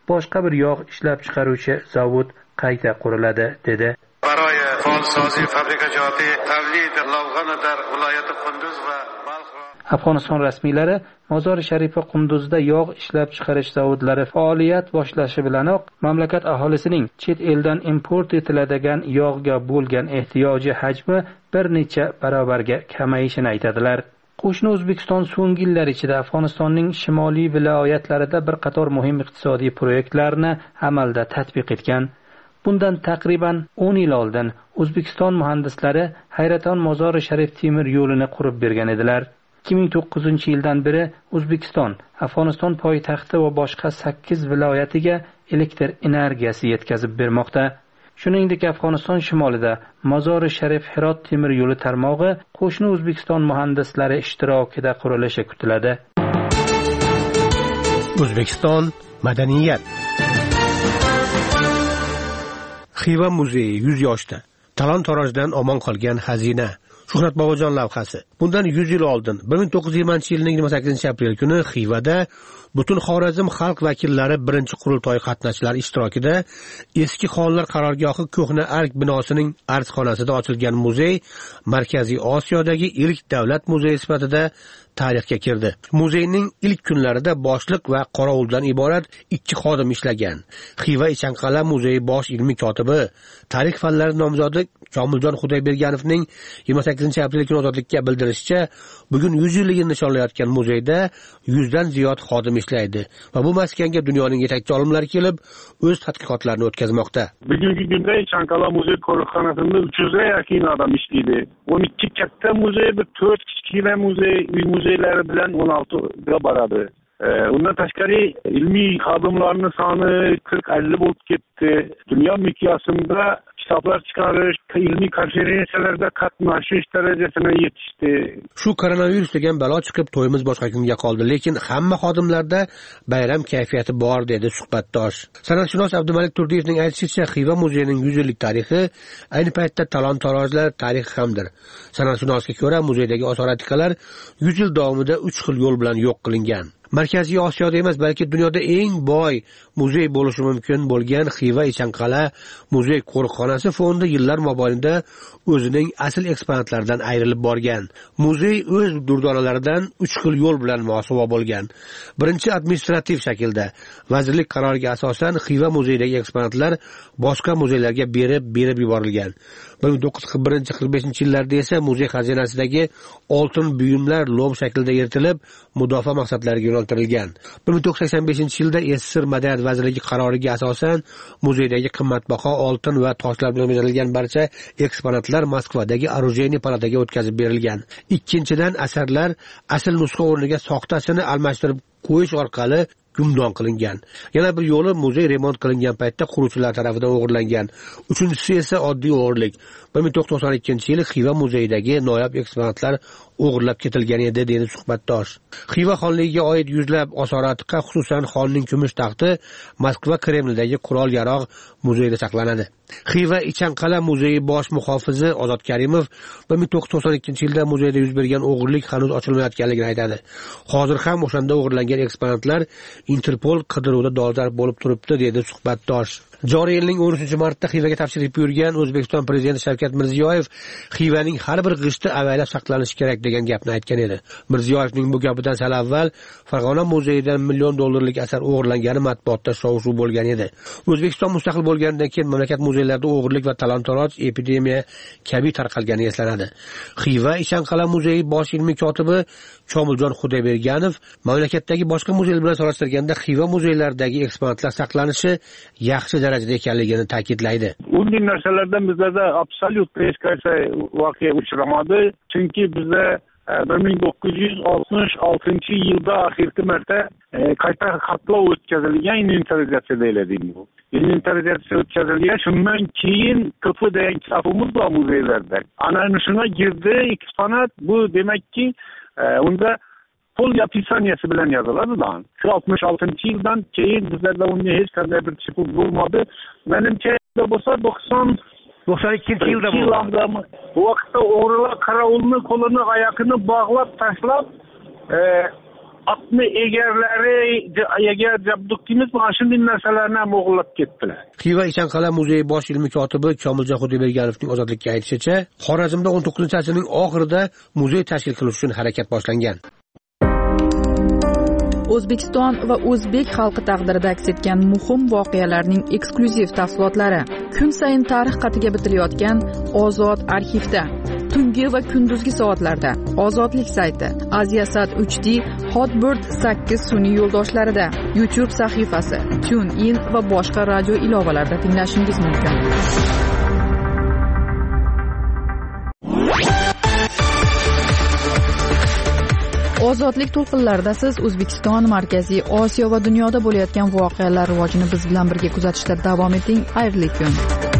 boshqa bir yog' ishlab chiqaruvchi zavod qayta quriladi, dedi. برای فعالسازی فابریکات تولید لوغان در ولایت قندوز و بلخ. Afg'oniston rasmiylari Mozori Sharifa Qunduzda yog' ishlab chiqarish zavodlari faoliyat boshlashi bilanoq mamlakat aholisining chet eldan import etiladigan yog'ga bo'lgan ehtiyoji hajmi bir necha barobarga kamayishini aytadilar. Qo'shni O'zbekiston so'nggi yillar ichida Afg'onistonning shimoliy viloyatlarida bir qator muhim iqtisodiy proyektlarni amalda tatbiq etgan. Bundan taqriban 10 yil oldin O'zbekiston muhandislari Hayraton Mozori Sharif temir yo'lini qurib bergan edilar. 2009-yildan beri O'zbekiston Afg'oniston poytaxti va boshqa 8 viloyatiga elektr energiyasi yetkazib bermoqda. Shuningdek, Afg'oniston shimolida Mozori Sharif Hirot temir yo'li tarmog'i qo'shni O'zbekiston muhandislari ishtirokida qurilishi kutiladi. O'zbekiston madaniyat. Xiva muzeyi 100 yoshda. Talon-torojdan omon qolgan xazina. Shuhrat Bobojon lavhasi. Bundan 100 yil oldin 1920-yilning 28-aprel kuni Xivada butun Xorazm xalq vakillari birinchi qurultoy qatnashchilari ishtirokida eski xonlar qarorgohi ko'hna ark binosining artxonasida ochilgan muzey Markaziy Osiyodagi ilk davlat muzeyi sifatida tarixga kirdi. Muzeyning ilk kunlarida boshliq va qorovuldan iborat 2 xodim ishlagan. Xiva Ichanqal'a muzeyi bosh ilmiy kotibi, tarix fanlari nomzodi Komiljon Xudoyberganovning 28-aprel kuni ozodlikka bildirishicha, bugun 100 yilligini nishonlayotgan muzeyda 100 dan ziyod xodim ishlaydi va bu maskanga dunyoning yetakchi olimlari kelib, o'z tadqiqotlarini o'tkazmoqda. Bugungi kunda Ichanqal'a muzey qo'riqxonasida 300 ga yaqin odam ishlaydi. 12 katta muzey, 4 kichkina muzey, uy muzeylari bilan 16 ga boradi. Undan tashqari ilmiy xodimlarning soni 40-50 bo'lib ketdi. Dunyo miqyosida kitoblar chiqarish, ilmiy konferensiyalarda qatnashish darajasiga yetishdi. Shu koronavirus degan balo chiqib to'yimiz boshqa kunga qoldi, lekin hamma xodimlarda bayram kayfiyati bor, dedi suhbatdosh. San'atshunos Abdumalik Turdiyevning aytishicha, Xiva muzeyining 100 yillik tarixi ayni paytda talon-torojlar tarixi hamdir. San'atshunosga ko'ra, muzeydagi osoratiqalar 100 yil davomida 3 xil yo'l bilan yo'q qilingan. Markaziy Osiyoda emas, balki dunyoda eng boy muzey bo'lishi mumkin bo'lgan Xiva Ichanqal'a muzey qo'riqxonasi fondi yillar mobaynida o'zining asl eksponatlaridan ayrilib borgan. Muzey o'z durdonalaridan 3 xil yo'l bilan mosuvo bo'lgan. Birinchi administrativ shaklda, vazirlik qaroriga asosan Xiva muzeyidagi eksponatlar boshqa muzeylarga berib yuborilgan. 1941-45-yillarda esa muzey xazinasidagi oltin buyumlar lom shaklida yirtilib, mudofaa maqsadlariga yo'naltirilgan. 1985-yilda SSR Madaniyat vazirligi qaroriga asosan muzeydagi qimmatbaho oltin va toshlar bilan bezatilgan barcha eksponatlar Moskvadagi Orujeniy palataga o'tkazib berilgan. Ikkinchidan, asarlar asl nusxa o'rniga soxtasini almashtirib qo'yish orqali gumdon qilingan. Yana bir yo'li muzey remont qilingan paytda quruvchilar tomonidan o'g'irlangan. Uchinchisi esa oddiy o'g'irlik. 1992-yili Xiva muzeyidagi noyob eksponatlar o'g'irlab ketilgan edi, dedi suhbatdosh. Xiva xonligiga oid yuzlab osoratiqa, xususan xonning kumush taxti Moskva Kremlidagi qurol-yarog' muzeyida saqlanadi. Xiva Ichanqal'a muzeyi bosh muhofizi Ozod Karimov 1992-yilda muzeyda yuz bergan o'g'irlik hanuz ochilmayotganligini aytadi. Hozir ham o'shanda o'g'irlangan eksponatlar Interpol qidiruvda dolzarb bo'lib turibdi, dedi suhbatdosh. Joriy yilning 13-martda Xivaga tashrif buyurgan O'zbekiston prezidenti Shavkat Mirziyoyev Xivaning har bir g'ishti avaylab saqlanishi kerak degan gapni aytgan edi. Mirziyoyevning bu gapidan sal avval Farg'ona muzeyidan $1 million asar o'g'irlangani matbuotda shov-shuv bo'lgan edi. O'zbekiston mustaqil bo'lganidan keyin mamlakat muzeylarida o'g'irlik va talon-toroj epidemiya kabi tarqalgani eslanadi. Xiva Ichanqal'a muzeyi bosh ilmiy kotibi Komiljon Xudoyberganov mamlakatdagi boshqa muzeylar bilan solishtirganda Xiva muzeylaridagi eksponatlar saqlanishi yaxshi darajada ekanligini ta'kidlaydi. Bunday narsalardan bizlarda absolyut hech qaysi voqea uchramadi, chunki bizda 1966-yilda oxirgi marta qayta xatlov o'tkazilgan, inventarizatsiya deyiladi bu. Inventarizatsiya o'tkazilgan, shundan keyin KP degan kitobimiz bor muzeylarda. Ana shuna girdi eksponat, bu demakki unda pol yapisaniyasi bilan yoziladi. Shu 66-yildan keyin bizlarda unga hech qanday bir chiqib bo'lmadi. Menimcha bo'lsa 92-yilda bo'ldi. Bu vaqtda o'g'rilar qorovulni qo'lini oyog'ini bog'lab tashlab otni egar jabduqimiz mana shunday narsalarni ham o'g'irlab ketdilar. Xiva Eshonqal'a muzeyi bosh ilmiy kotibi Komiljon Xudoyberganovning Ozodlikka aytishicha, Xorazmda 19-asrning oxirida muzey tashkil qilish uchun harakat boshlangan. O'zbekiston va o'zbek xalqi taqdirida aks etgan muhim voqealarning eksklyuziv tafsilotlari kun sayin tarix qatiga bitilayotgan Ozod arxivda, tungi va kunduzgi soatlarda, Ozodlik sayti, Aziasat HD, Hotbird 8 sun'iy yo'ldoshlarida, YouTube sahifasi, TuneIn va boshqa radio ilovalarida tinglashingiz mumkin. Ozodlik to'lqinlarida siz O'zbekiston, Markaziy Osiyo va dunyoda bo'layotgan voqealar rivojini biz bilan birga kuzatishda davom eting. Xayrli kun.